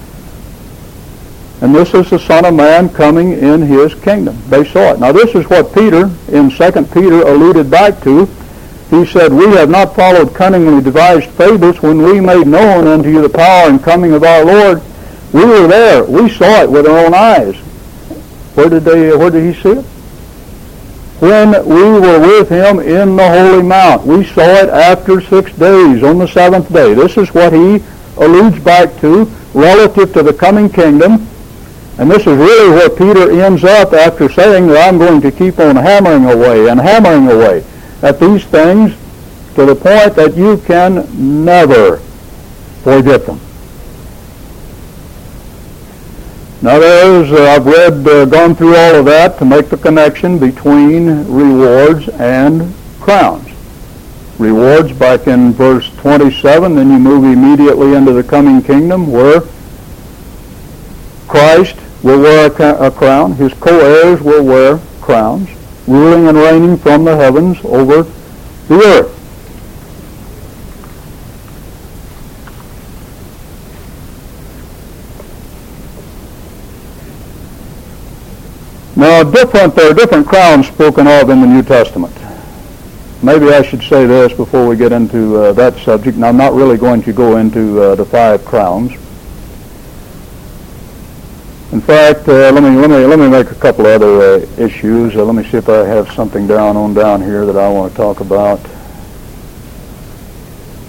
And this is the Son of Man coming in his kingdom. They saw it. Now this is what Peter, in Second Peter, alluded back to. He said, we have not followed cunningly devised fables when we made known unto you the power and coming of our Lord. We were there. We saw it with our own eyes. Where did they? Where did he see it? When we were with him in the holy mount. We saw it after six days, on the seventh day. This is what he alludes back to relative to the coming kingdom. And this is really where Peter ends up after saying that I'm going to keep on hammering away and hammering away at these things to the point that you can never forget them. Now there's, uh, I've read, uh, gone through all of that to make the connection between rewards and crowns. Rewards back in verse twenty-seven, then you move immediately into the coming kingdom where Christ will wear a, a crown, his co-heirs will wear crowns, ruling and reigning from the heavens over the earth. Now, different, there are different crowns spoken of in the New Testament. Maybe I should say this before we get into uh, that subject. Now, I'm not really going to go into uh, the five crowns. In fact, uh, let me let me let me make a couple other uh, issues. Uh, let me see if I have something down on down here that I want to talk about.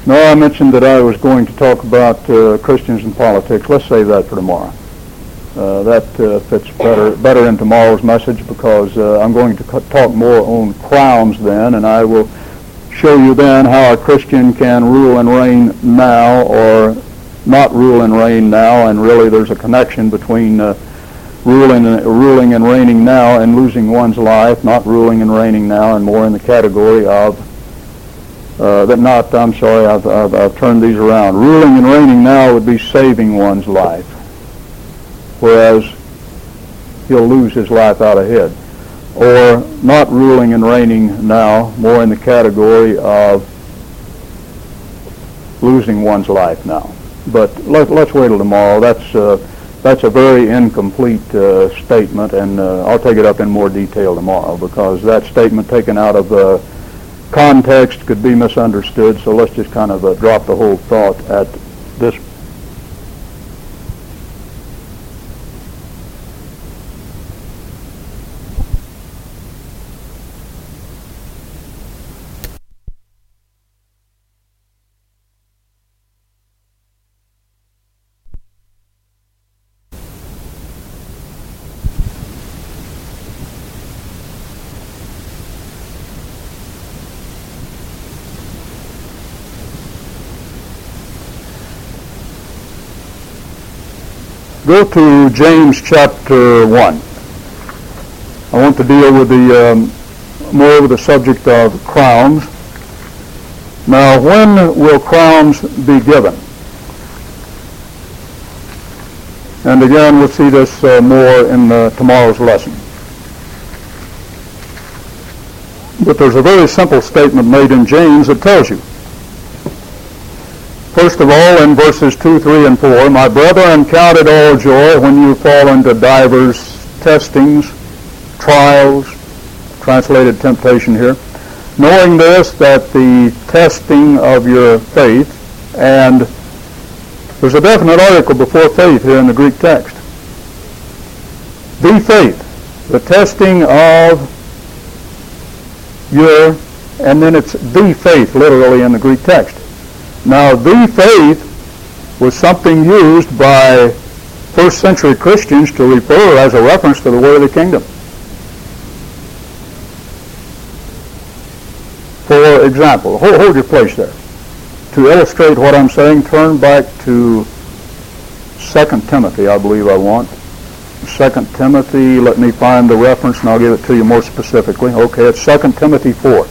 No, I mentioned that I was going to talk about uh, Christians and politics. Let's save that for tomorrow. Uh, that uh, fits better better in tomorrow's message because uh, I'm going to talk more on crowns then, and I will show you then how a Christian can rule and reign now or not rule and reign now, and really there's a connection between uh, ruling, ruling and reigning now and losing one's life, not ruling and reigning now, and more in the category of Uh, that not, I'm sorry, I've, I've, I've turned these around. Ruling and reigning now would be saving one's life, whereas he'll lose his life out ahead. Or not ruling and reigning now, more in the category of losing one's life now. But let, let's wait till tomorrow. That's, uh, that's a very incomplete uh, statement, and uh, I'll take it up in more detail tomorrow because that statement taken out of uh, context could be misunderstood, so let's just kind of uh, drop the whole thought at this. Go to James chapter one. I want to deal with the um, more with the subject of crowns. Now, when will crowns be given? And again, we'll see this uh, more in uh, tomorrow's lesson. But there's a very simple statement made in James that tells you. First of all, in verses two, three, and four, my brethren, count it all joy when you fall into divers testings, trials, translated temptation here, knowing this, that the testing of your faith, and there's a definite article before faith here in the Greek text. The faith, the testing of your, and then it's the faith literally in the Greek text. Now, the faith was something used by first century Christians to refer as a reference to the way of the kingdom. For example, hold, hold your place there. To illustrate what I'm saying, turn back to Second Timothy, I believe I want. Second Timothy, let me find the reference and I'll give it to you more specifically. Okay, it's Second Timothy four.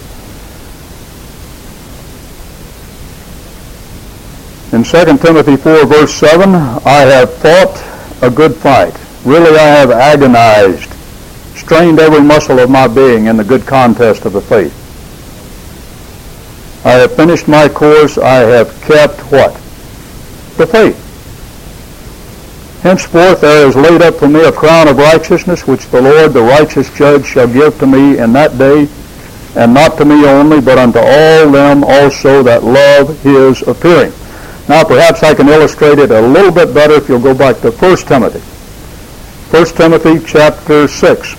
In Second Timothy four, verse seven, I have fought a good fight. Really, I have agonized, strained every muscle of my being in the good contest of the faith. I have finished my course. I have kept what? The faith. Henceforth there is laid up for me a crown of righteousness, which the Lord, the righteous judge, shall give to me in that day, and not to me only, but unto all them also that love his appearing. Now, perhaps I can illustrate it a little bit better if you'll go back to First Timothy. First Timothy chapter six.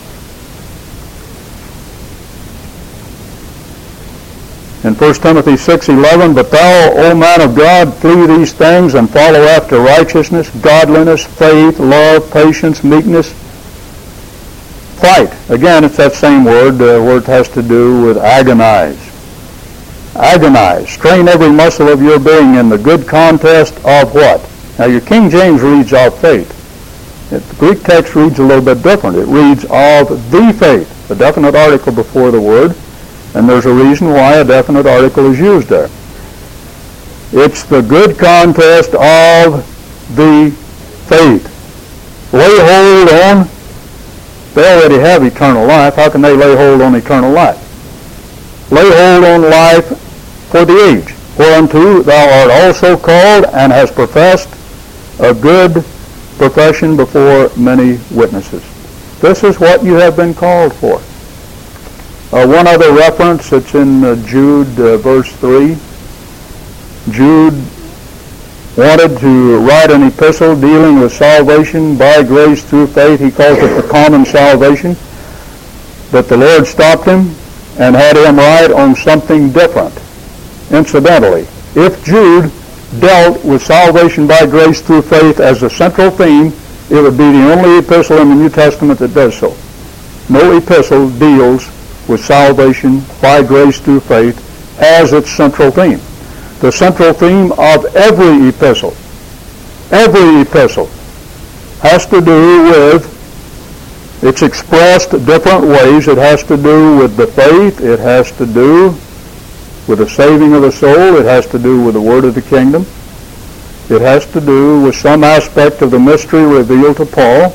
In First Timothy six eleven, but thou, O man of God, flee these things and follow after righteousness, godliness, faith, love, patience, meekness. Fight. Again, it's that same word, uh, where it has to do with agonize. Agonize. Strain every muscle of your being in the good contest of what? Now, your King James reads of faith. It, the Greek text reads a little bit different. It reads of the faith, a definite article before the word, and there's a reason why a definite article is used there. It's the good contest of the faith. Lay hold on. They already have eternal life. How can they lay hold on eternal life? Lay hold on life for the age, whereunto thou art also called, and hast professed a good profession before many witnesses. This is what you have been called for. Uh, one other reference, it's in uh, Jude uh, verse three. Jude wanted to write an epistle dealing with salvation by grace through faith. He calls it the common salvation. But the Lord stopped him and had him write on something different, incidentally. If Jude dealt with salvation by grace through faith as the central theme, it would be the only epistle in the New Testament that does so. No epistle deals with salvation by grace through faith as its central theme. The central theme of every epistle, every epistle, has to do with, it's expressed different ways. It has to do with the faith. It has to do with the saving of the soul. It has to do with the word of the kingdom. It has to do with some aspect of the mystery revealed to Paul.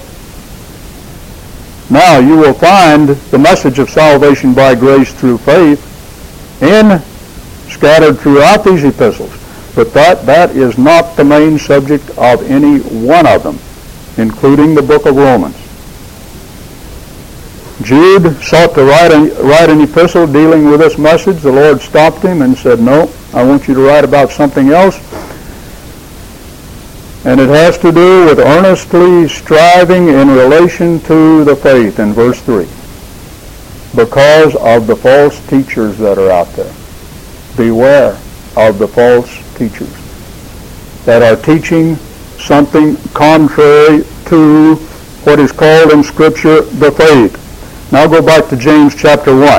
Now, you will find the message of salvation by grace through faith in scattered throughout these epistles. But that, that is not the main subject of any one of them, including the book of Romans. Jude sought to write an, write an epistle dealing with this message. The Lord stopped him and said, no, I want you to write about something else. And it has to do with earnestly striving in relation to the faith in verse three. Because of the false teachers that are out there. Beware of the false teachers that are teaching something contrary to what is called in Scripture the faith. Now go back to James chapter one.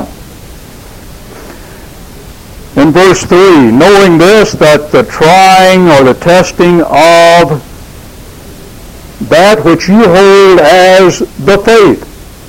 In verse three, knowing this, that the trying or the testing of that which you hold as the faith.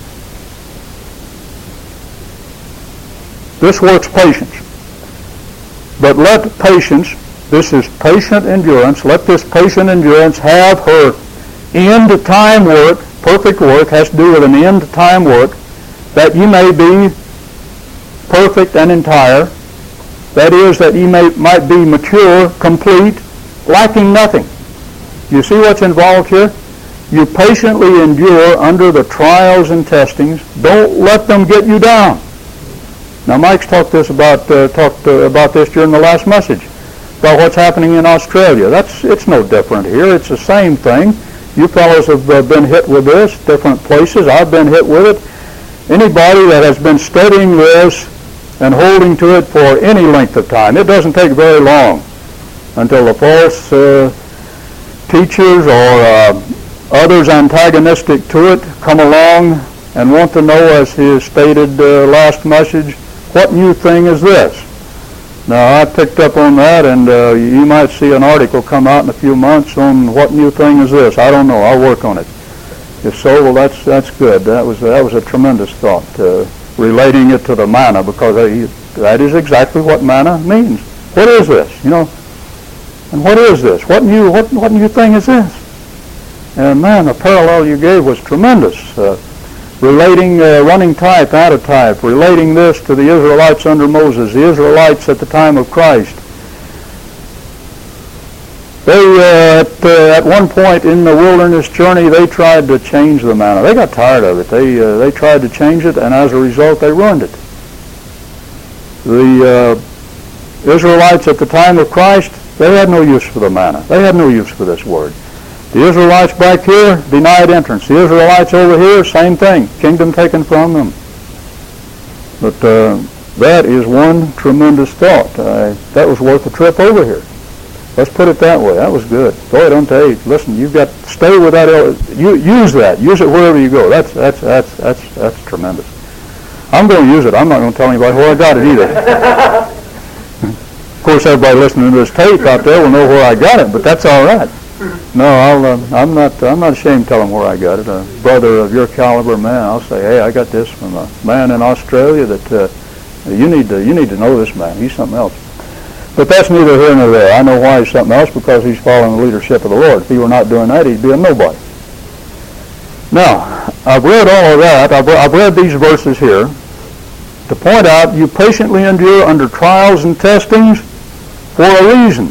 This works patience. But let patience, this is patient endurance, let this patient endurance have her end time work, perfect work, has to do with an end time work, that you may be perfect and entire. That is, that you may, might be mature, complete, lacking nothing. You see what's involved here? You patiently endure under the trials and testings. Don't let them get you down. Now, Mike's talked this about uh, talked uh, about this during the last message about what's happening in Australia. That's it's no different here. It's the same thing. You fellows have uh, been hit with this, different places. I've been hit with it. Anybody that has been studying this and holding to it for any length of time, it doesn't take very long until the false uh, teachers or uh, others antagonistic to it come along and want to know, as he has stated uh, last message, what new thing is this? Now, I picked up on that, and uh, you might see an article come out in a few months on what new thing is this. I don't know. I'll work on it. If so, well, that's that's good. That was that was a tremendous thought, uh, relating it to the manna, because uh, that is exactly what manna means. What is this? You know, and what is this? What new what what new thing is this? And man, the parallel you gave was tremendous. Uh, relating uh, running type, antitype, relating this to the Israelites under Moses, the Israelites at the time of Christ. They, uh, at, uh, at one point in the wilderness journey, they tried to change the manna. They got tired of it. They, uh, they tried to change it, and as a result, they ruined it. The uh, Israelites at the time of Christ, they had no use for the manna. They had no use for this word. The Israelites back here, denied entrance. The Israelites over here, same thing. Kingdom taken from them. But uh, that is one tremendous thought. Uh, that was worth a trip over here. Let's put it that way. That was good. Boy, don't tell you. Listen, you've got to stay with that. You, use that. Use it wherever you go. That's that's that's that's that's tremendous. I'm going to use it. I'm not going to tell anybody where I got it either. Of course, everybody listening to this tape out there will know where I got it, but that's all right. No, I'll, uh, I'm not. I'm not ashamed to tell them where I got it. A brother of your caliber, man, I'll say, hey, I got this from a man in Australia that uh, you need to. You need to know this man. He's something else. But that's neither here nor there. I know why he's something else, because he's following the leadership of the Lord. If he were not doing that, he'd be a nobody. Now, I've read all of that. I've, I've read these verses here to point out you patiently endure under trials and testings for a reason.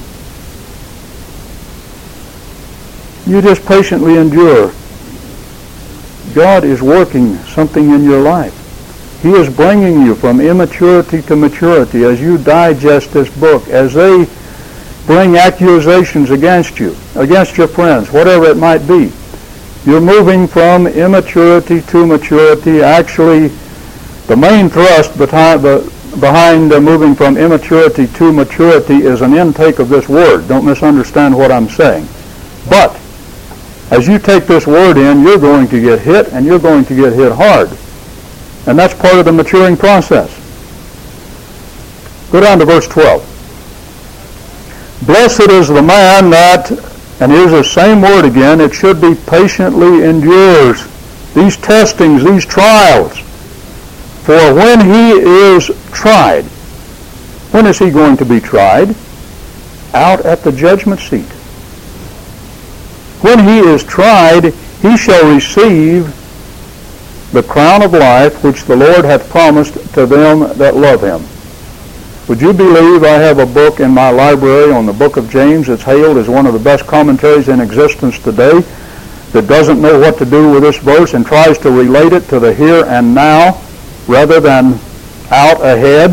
You just patiently endure. God is working something in your life. He is bringing you from immaturity to maturity as you digest this book, as they bring accusations against you, against your friends, whatever it might be. You're moving from immaturity to maturity. Actually, the main thrust behind the, behind uh, moving from immaturity to maturity is an intake of this word. Don't misunderstand what I'm saying. But as you take this word in, you're going to get hit, and you're going to get hit hard. And that's part of the maturing process. Go down to verse twelve. Blessed is the man that, and here's the same word again, it should be patiently endures these testings, these trials. For when he is tried, when is he going to be tried? Out at the judgment seat. When he is tried, he shall receive the crown of life which the Lord hath promised to them that love him. Would you believe I have a book in my library on the book of James that's hailed as one of the best commentaries in existence today that doesn't know what to do with this verse and tries to relate it to the here and now rather than out ahead?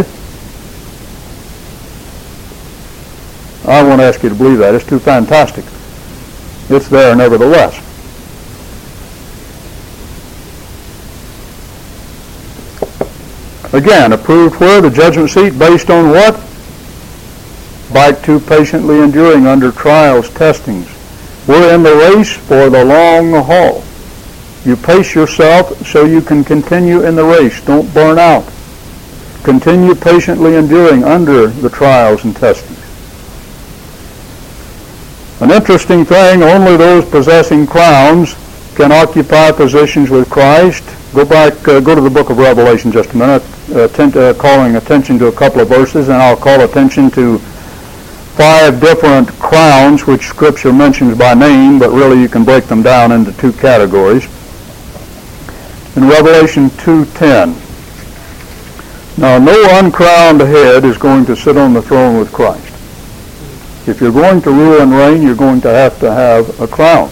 I won't ask you to believe that. It's too fantastic. It's there nevertheless. Again, approved where? The judgment seat, based on what? Bite to patiently enduring under trials, testings. We're in the race for the long haul. You pace yourself so you can continue in the race. Don't burn out. Continue patiently enduring under the trials and testings. An interesting thing, only those possessing crowns can occupy positions with Christ. Go back, uh, go to the book of Revelation just a minute, uh, tent, uh, calling attention to a couple of verses, and I'll call attention to five different crowns which Scripture mentions by name, but really you can break them down into two categories. In Revelation two ten, now no uncrowned head is going to sit on the throne with Christ. If you're going to rule and reign, you're going to have to have a crown.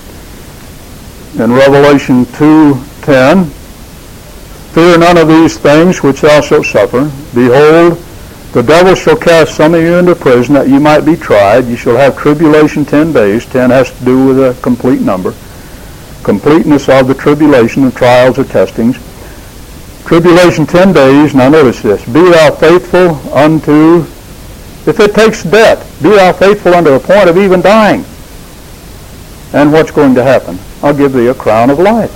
In Revelation two ten, fear none of these things which thou shalt suffer. Behold, the devil shall cast some of you into prison that you might be tried. You shall have tribulation ten days. Ten has to do with a complete number. Completeness of the tribulation, the trials or testings. Tribulation ten days. Now notice this. Be thou faithful unto, if it takes death, be thou faithful unto the point of even dying. And what's going to happen? I'll give thee a crown of life.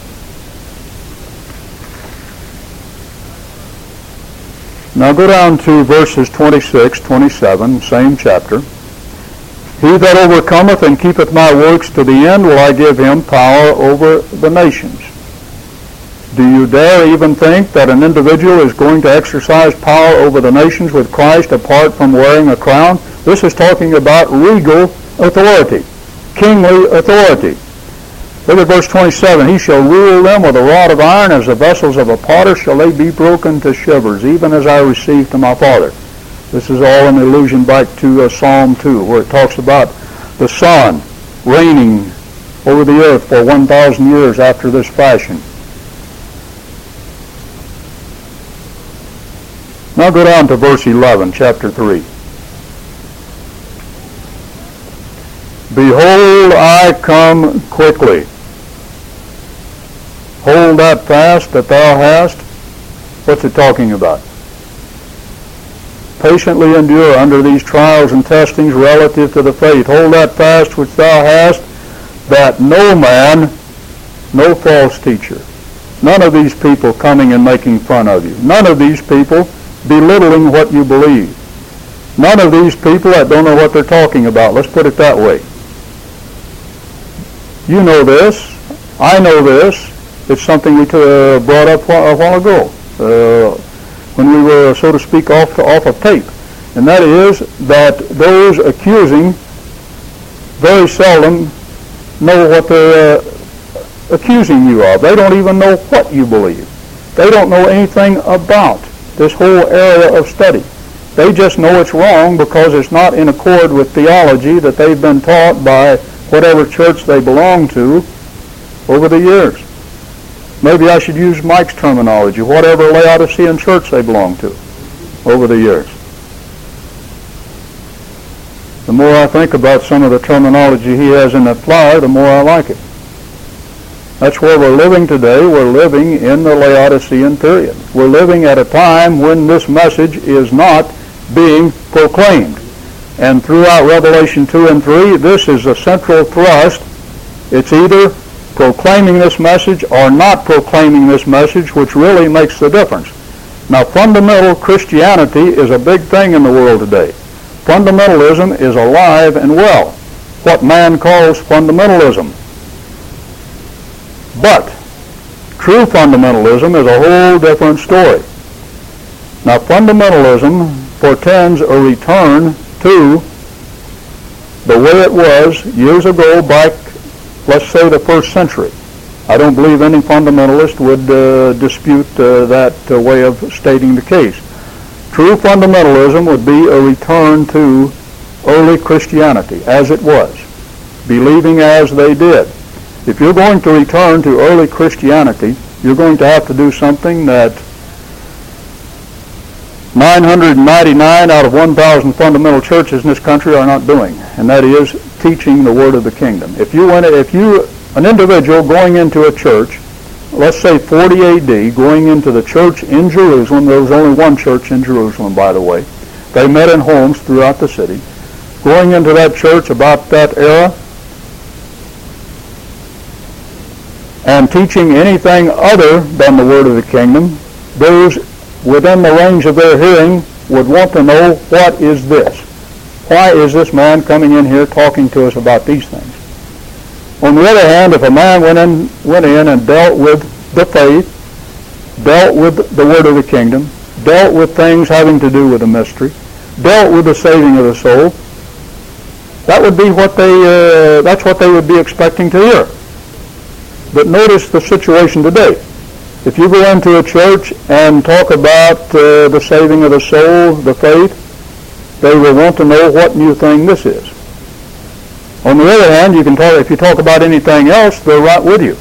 Now go down to verses twenty-six, twenty-seven, same chapter. He that overcometh and keepeth my works to the end will I give him power over the nations. Do you dare even think that an individual is going to exercise power over the nations with Christ apart from wearing a crown? This is talking about regal authority, kingly authority. Look at verse twenty-seven. He shall rule them with a rod of iron, as the vessels of a potter shall they be broken to shivers, even as I received to my Father. This is all an allusion back to uh, Psalm two, where it talks about the Son reigning over the earth for one thousand years after this fashion. Now go down to verse eleven, chapter three. Behold, I come quickly. Hold that fast that thou hast. What's it talking about? Patiently endure under these trials and testings relative to the faith. Hold that fast which thou hast, that no man, no false teacher, none of these people coming and making fun of you, none of these people belittling what you believe, none of these people that don't know what they're talking about. Let's put it that way. You know this. I know this. It's something we uh, brought up a while ago uh, when we were, so to speak, off, off of tape. And that is that those accusing very seldom know what they're uh, accusing you of. They don't even know what you believe. They don't know anything about this whole area of study. They just know it's wrong because it's not in accord with theology that they've been taught by whatever church they belong to over the years. Maybe I should use Mike's terminology, whatever Laodicean church they belong to over the years. The more I think about some of the terminology he has in that flyer, the more I like it. That's where we're living today. We're living in the Laodicean period. We're living at a time when this message is not being proclaimed. And throughout Revelation two and three, this is a central thrust. It's either proclaiming this message or not proclaiming this message, which really makes the difference. Now, fundamental Christianity is a big thing in the world today. Fundamentalism is alive and well, what man calls fundamentalism. But true fundamentalism is a whole different story. Now, fundamentalism portends a return to the way it was years ago, back, let's say, the first century. I don't believe any fundamentalist would uh, dispute uh, that uh, way of stating the case. True fundamentalism would be a return to early Christianity as it was, believing as they did. If you're going to return to early Christianity, you're going to have to do something that nine hundred ninety-nine out of one thousand fundamental churches in this country are not doing, and that is teaching the word of the kingdom. If you went, if you, an individual going into a church, let's say forty A D, going into the church in Jerusalem, there was only one church in Jerusalem, by the way. They met in homes throughout the city. Going into that church about that era, and teaching anything other than the word of the kingdom, those within the range of their hearing would want to know, what is this? Why is this man coming in here talking to us about these things? On the other hand, if a man went in, went in and dealt with the faith, dealt with the word of the kingdom, dealt with things having to do with the mystery, dealt with the saving of the soul, that would be what they, uh, that's what they would be expecting to hear. But notice the situation today. If you go into a church and talk about uh, the saving of the soul, the faith, they will want to know what new thing this is. On the other hand, you can talk, if you talk about anything else, they're right with you.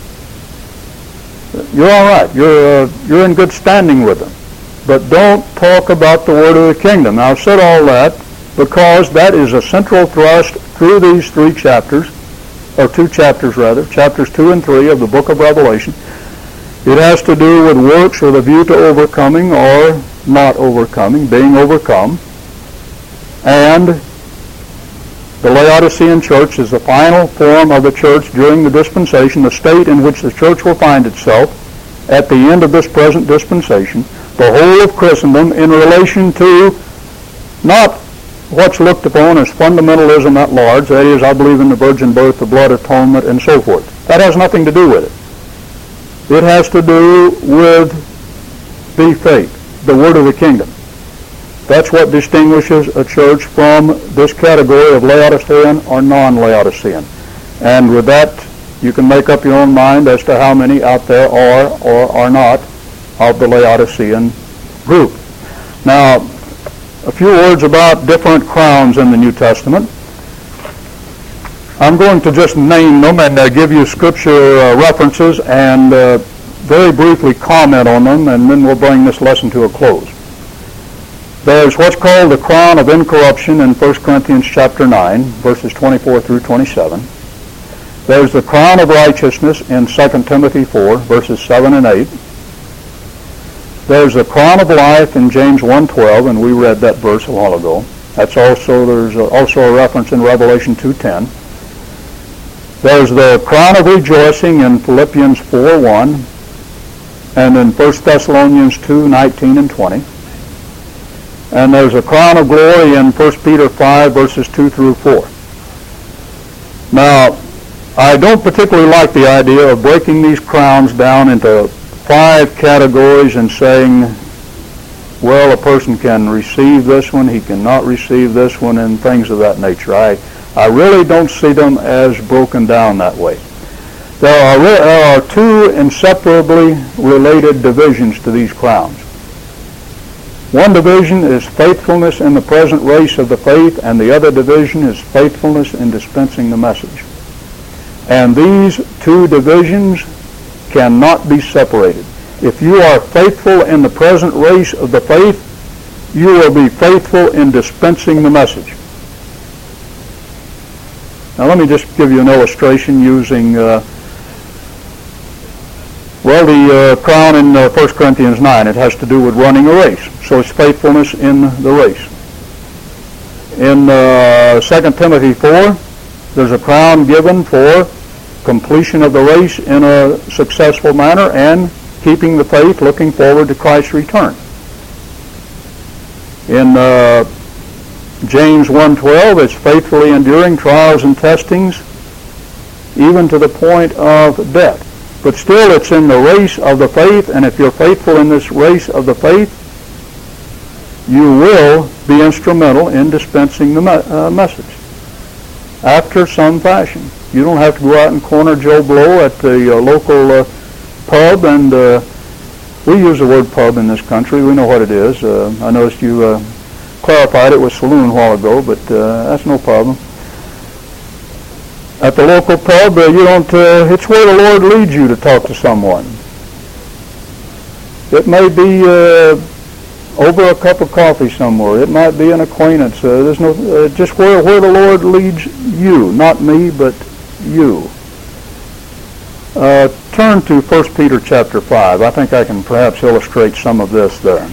You're all right. You're uh, you're in good standing with them. But don't talk about the word of the kingdom. Now, I've said all that because that is a central thrust through these three chapters, or two chapters rather, chapters two and three of the book of Revelation. It has to do with works with a view to overcoming or not overcoming, being overcome. And the Laodicean church is the final form of the church during the dispensation, the state in which the church will find itself at the end of this present dispensation, the whole of Christendom in relation to not what's looked upon as fundamentalism at large, that is, I believe in the virgin birth, the blood atonement, and so forth. That has nothing to do with it. It has to do with the faith, the word of the kingdom. That's what distinguishes a church from this category of Laodicean or non-Laodicean. And with that, you can make up your own mind as to how many out there are or are not of the Laodicean group. Now, a few words about different crowns in the New Testament. I'm going to just name them and uh, give you scripture uh, references and uh, very briefly comment on them, and then we'll bring this lesson to a close. There's what's called the crown of incorruption in First Corinthians chapter nine, verses twenty-four through twenty-seven. There's the crown of righteousness in Second Timothy four, verses seven and eight. There's the crown of life in James one twelve, and we read that verse a while ago. That's also, there's a, also a reference in Revelation two ten. There's the crown of rejoicing in Philippians four one, and in First Thessalonians two nineteen and twenty. And there's a crown of glory in First Peter five, verses two through four. Now, I don't particularly like the idea of breaking these crowns down into five categories and saying, well, a person can receive this one, he cannot receive this one, and things of that nature. I, I really don't see them as broken down that way. There are, there are two inseparably related divisions to these crowns. One division is faithfulness in the present race of the faith, and the other division is faithfulness in dispensing the message. And these two divisions cannot be separated. If you are faithful in the present race of the faith, you will be faithful in dispensing the message. Now let me just give you an illustration using uh, Well, the uh, crown in uh, First Corinthians nine, it has to do with running a race. So it's faithfulness in the race. In uh, Second Timothy four, there's a crown given for completion of the race in a successful manner and keeping the faith, looking forward to Christ's return. In uh, James one twelve, it's faithfully enduring trials and testings, even to the point of death. But still, it's in the race of the faith, and if you're faithful in this race of the faith, you will be instrumental in dispensing the me- uh, message after some fashion. You don't have to go out and corner Joe Blow at the uh, local uh, pub, and uh, we use the word pub in this country. We know what it is. Uh, I noticed you uh, clarified it with saloon a while ago, but uh, that's no problem. At the local pub, uh, you don't, uh, it's where the Lord leads you to talk to someone. It may be uh, over a cup of coffee somewhere. It might be an acquaintance. Uh, there's no, uh, just where, where the Lord leads you, not me, but you. Uh, turn to First Peter chapter five. I think I can perhaps illustrate some of this there.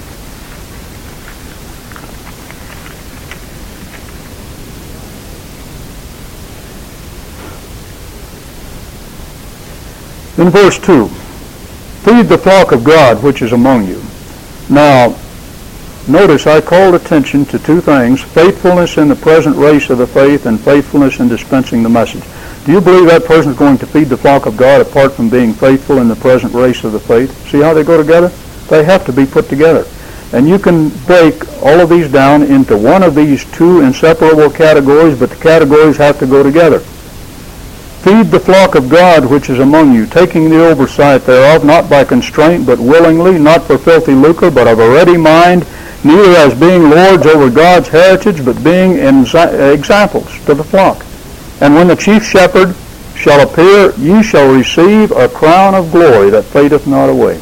In verse two, feed the flock of God which is among you. Now, notice I called attention to two things, faithfulness in the present race of the faith and faithfulness in dispensing the message. Do you believe that person is going to feed the flock of God apart from being faithful in the present race of the faith? See how they go together? They have to be put together. And you can break all of these down into one of these two inseparable categories, but the categories have to go together. Feed the flock of God which is among you, taking the oversight thereof, not by constraint, but willingly, not for filthy lucre, but of a ready mind, neither as being lords over God's heritage, but being examples to the flock. And when the chief shepherd shall appear, ye shall receive a crown of glory that fadeth not away.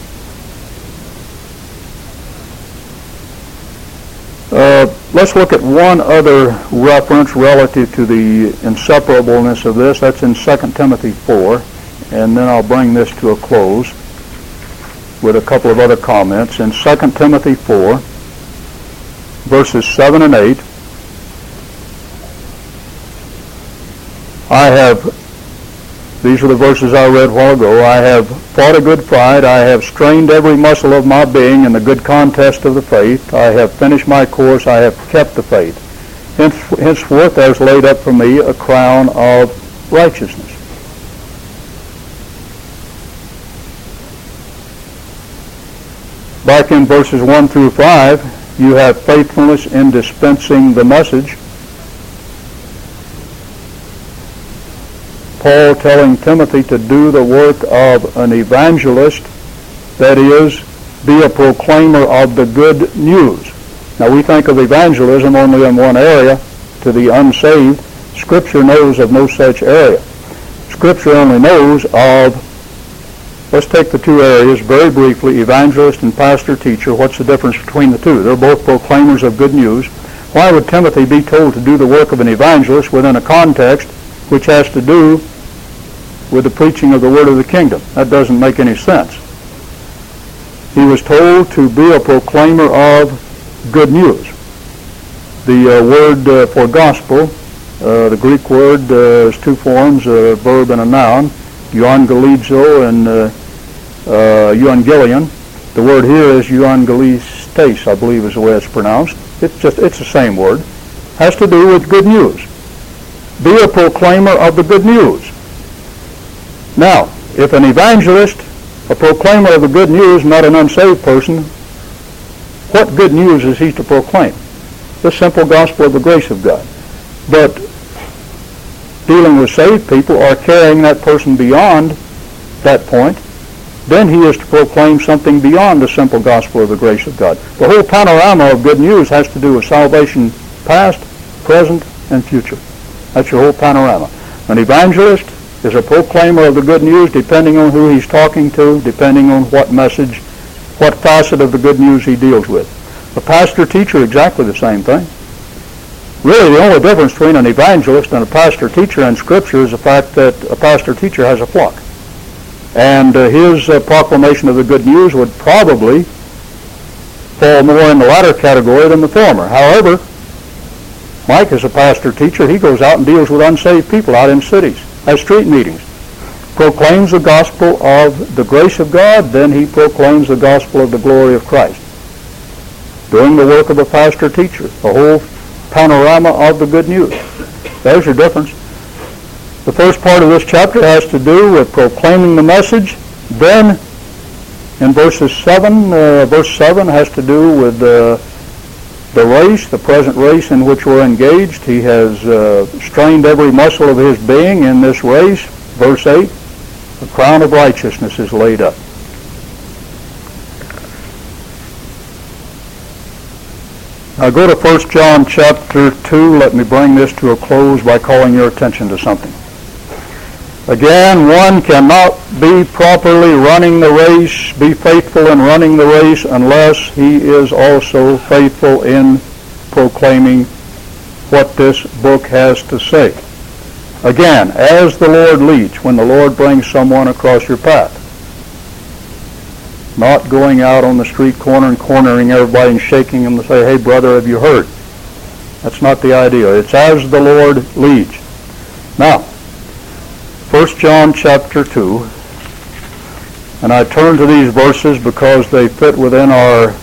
Uh, let's look at one other reference relative to the inseparableness of this. That's in Second Timothy four, and then I'll bring this to a close with a couple of other comments. In Second Timothy four, verses seven and eight, I have, these are the verses I read a while ago, I have fought a good fight, I have strained every muscle of my being in the good contest of the faith, I have finished my course, I have kept the faith. Henceforth there is laid up for me a crown of righteousness. Back in verses one through five, you have faithfulness in dispensing the message. Paul telling Timothy to do the work of an evangelist, that is, be a proclaimer of the good news. Now we think of evangelism only in one area, to the unsaved. Scripture knows of no such area. Scripture only knows of, let's take the two areas very briefly, evangelist and pastor-teacher. What's the difference between the two? They're both proclaimers of good news. Why would Timothy be told to do the work of an evangelist within a context which has to do with the preaching of the word of the kingdom? That doesn't make any sense. He was told to be a proclaimer of good news. The uh, word uh, for gospel, uh, the Greek word uh, is two forms, a verb and a noun, euangelizo and uh, uh, euangelion. The word here is euangelistes, I believe is the way it's pronounced. It's just, it's the same word. Has to do with good news. Be a proclaimer of the good news. Now, if an evangelist, a proclaimer of the good news, not an unsaved person, what good news is he to proclaim? The simple gospel of the grace of God. But dealing with saved people or carrying that person beyond that point, then he is to proclaim something beyond the simple gospel of the grace of God. The whole panorama of good news has to do with salvation past, present, and future. That's your whole panorama. An evangelist is a proclaimer of the good news depending on who he's talking to, depending on what message, what facet of the good news he deals with. A pastor-teacher, exactly the same thing. Really, the only difference between an evangelist and a pastor-teacher in Scripture is the fact that a pastor-teacher has a flock. And uh, his uh, proclamation of the good news would probably fall more in the latter category than the former. However, Mike, as a pastor teacher, he goes out and deals with unsaved people out in cities, has street meetings, proclaims the gospel of the grace of God, then he proclaims the gospel of the glory of Christ. Doing the work of a pastor teacher, the whole panorama of the good news. There's your difference. The first part of this chapter has to do with proclaiming the message. Then, in verses seven, uh, verse seven has to do with uh, the race, the present race in which we're engaged. He has uh, strained every muscle of his being in this race. Verse eight, the crown of righteousness is laid up. Now go to First John chapter two. Let me bring this to a close by calling your attention to something. Again, one cannot be properly running the race, be faithful in running the race, unless he is also faithful in proclaiming what this book has to say. Again, as the Lord leads, when the Lord brings someone across your path. Not going out on the street corner and cornering everybody and shaking them to say, hey brother, have you heard? That's not the idea. It's as the Lord leads. Now, First John chapter two, and I turn to these verses because they fit within our,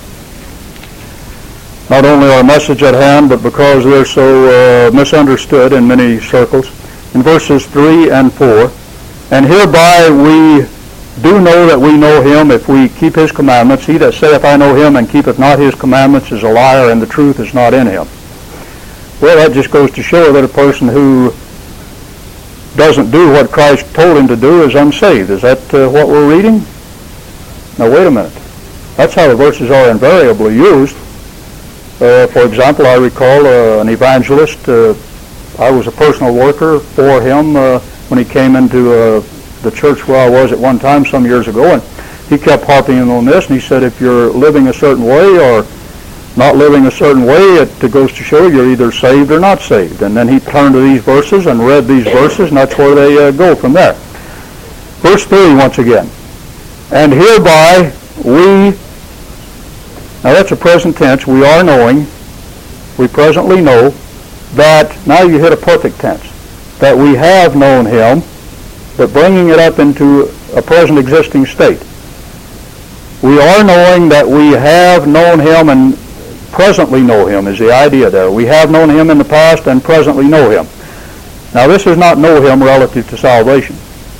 not only our message at hand, but because they're so uh, misunderstood in many circles. In verses three and four, and hereby we do know that we know him if we keep his commandments. He that saith, I know him, and keepeth not his commandments is a liar, and the truth is not in him. Well, that just goes to show that a person who doesn't do what Christ told him to do is unsaved. Is that uh, what we're reading? Now, wait a minute. That's how the verses are invariably used. Uh, for example, I recall uh, an evangelist. Uh, I was a personal worker for him uh, when he came into uh, the church where I was at one time some years ago, and he kept harping on this, and he said, if you're living a certain way or not living a certain way, it goes to show you're either saved or not saved. And then he turned to these verses and read these verses, and that's where they uh, go from there. Verse three once again. And hereby we, now that's a present tense, we are knowing, we presently know, that, now you hit a perfect tense, that we have known him, but bringing it up into a present existing state. We are knowing that we have known him and presently know him is the idea there. We have known him in the past and presently know him. Now this is not know him relative to salvation.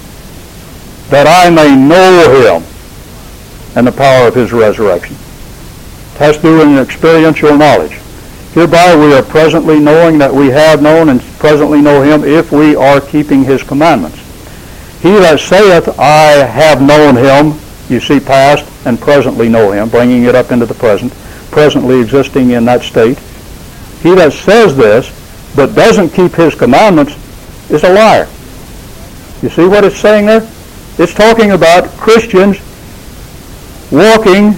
That I may know him and the power of his resurrection. It has to do with an experiential knowledge. Hereby we are presently knowing that we have known and presently know him if we are keeping his commandments. He that saith, I have known him, you see past and presently know him, bringing it up into the present, presently existing in that state. He that says this, but doesn't keep his commandments, is a liar. You see what it's saying there? It's talking about Christians walking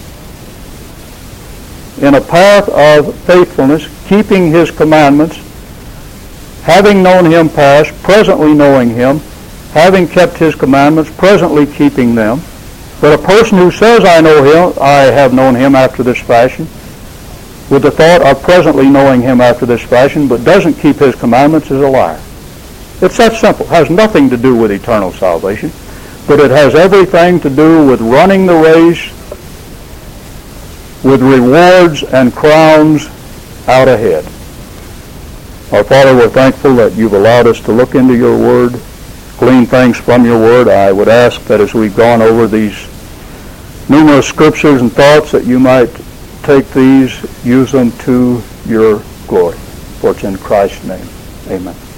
in a path of faithfulness, keeping his commandments, having known him past, presently knowing him, having kept his commandments, presently keeping them. But a person who says, I know him, I have known him after this fashion, with the thought of presently knowing him after this fashion, but doesn't keep his commandments, is a liar. It's that simple. It has nothing to do with eternal salvation, but it has everything to do with running the race, with rewards and crowns out ahead. Our Father, we're thankful that you've allowed us to look into your word, glean things from your word. I would ask that as we've gone over these numerous scriptures and thoughts, that you might take these, use them to your glory. For it's in Christ's name. Amen.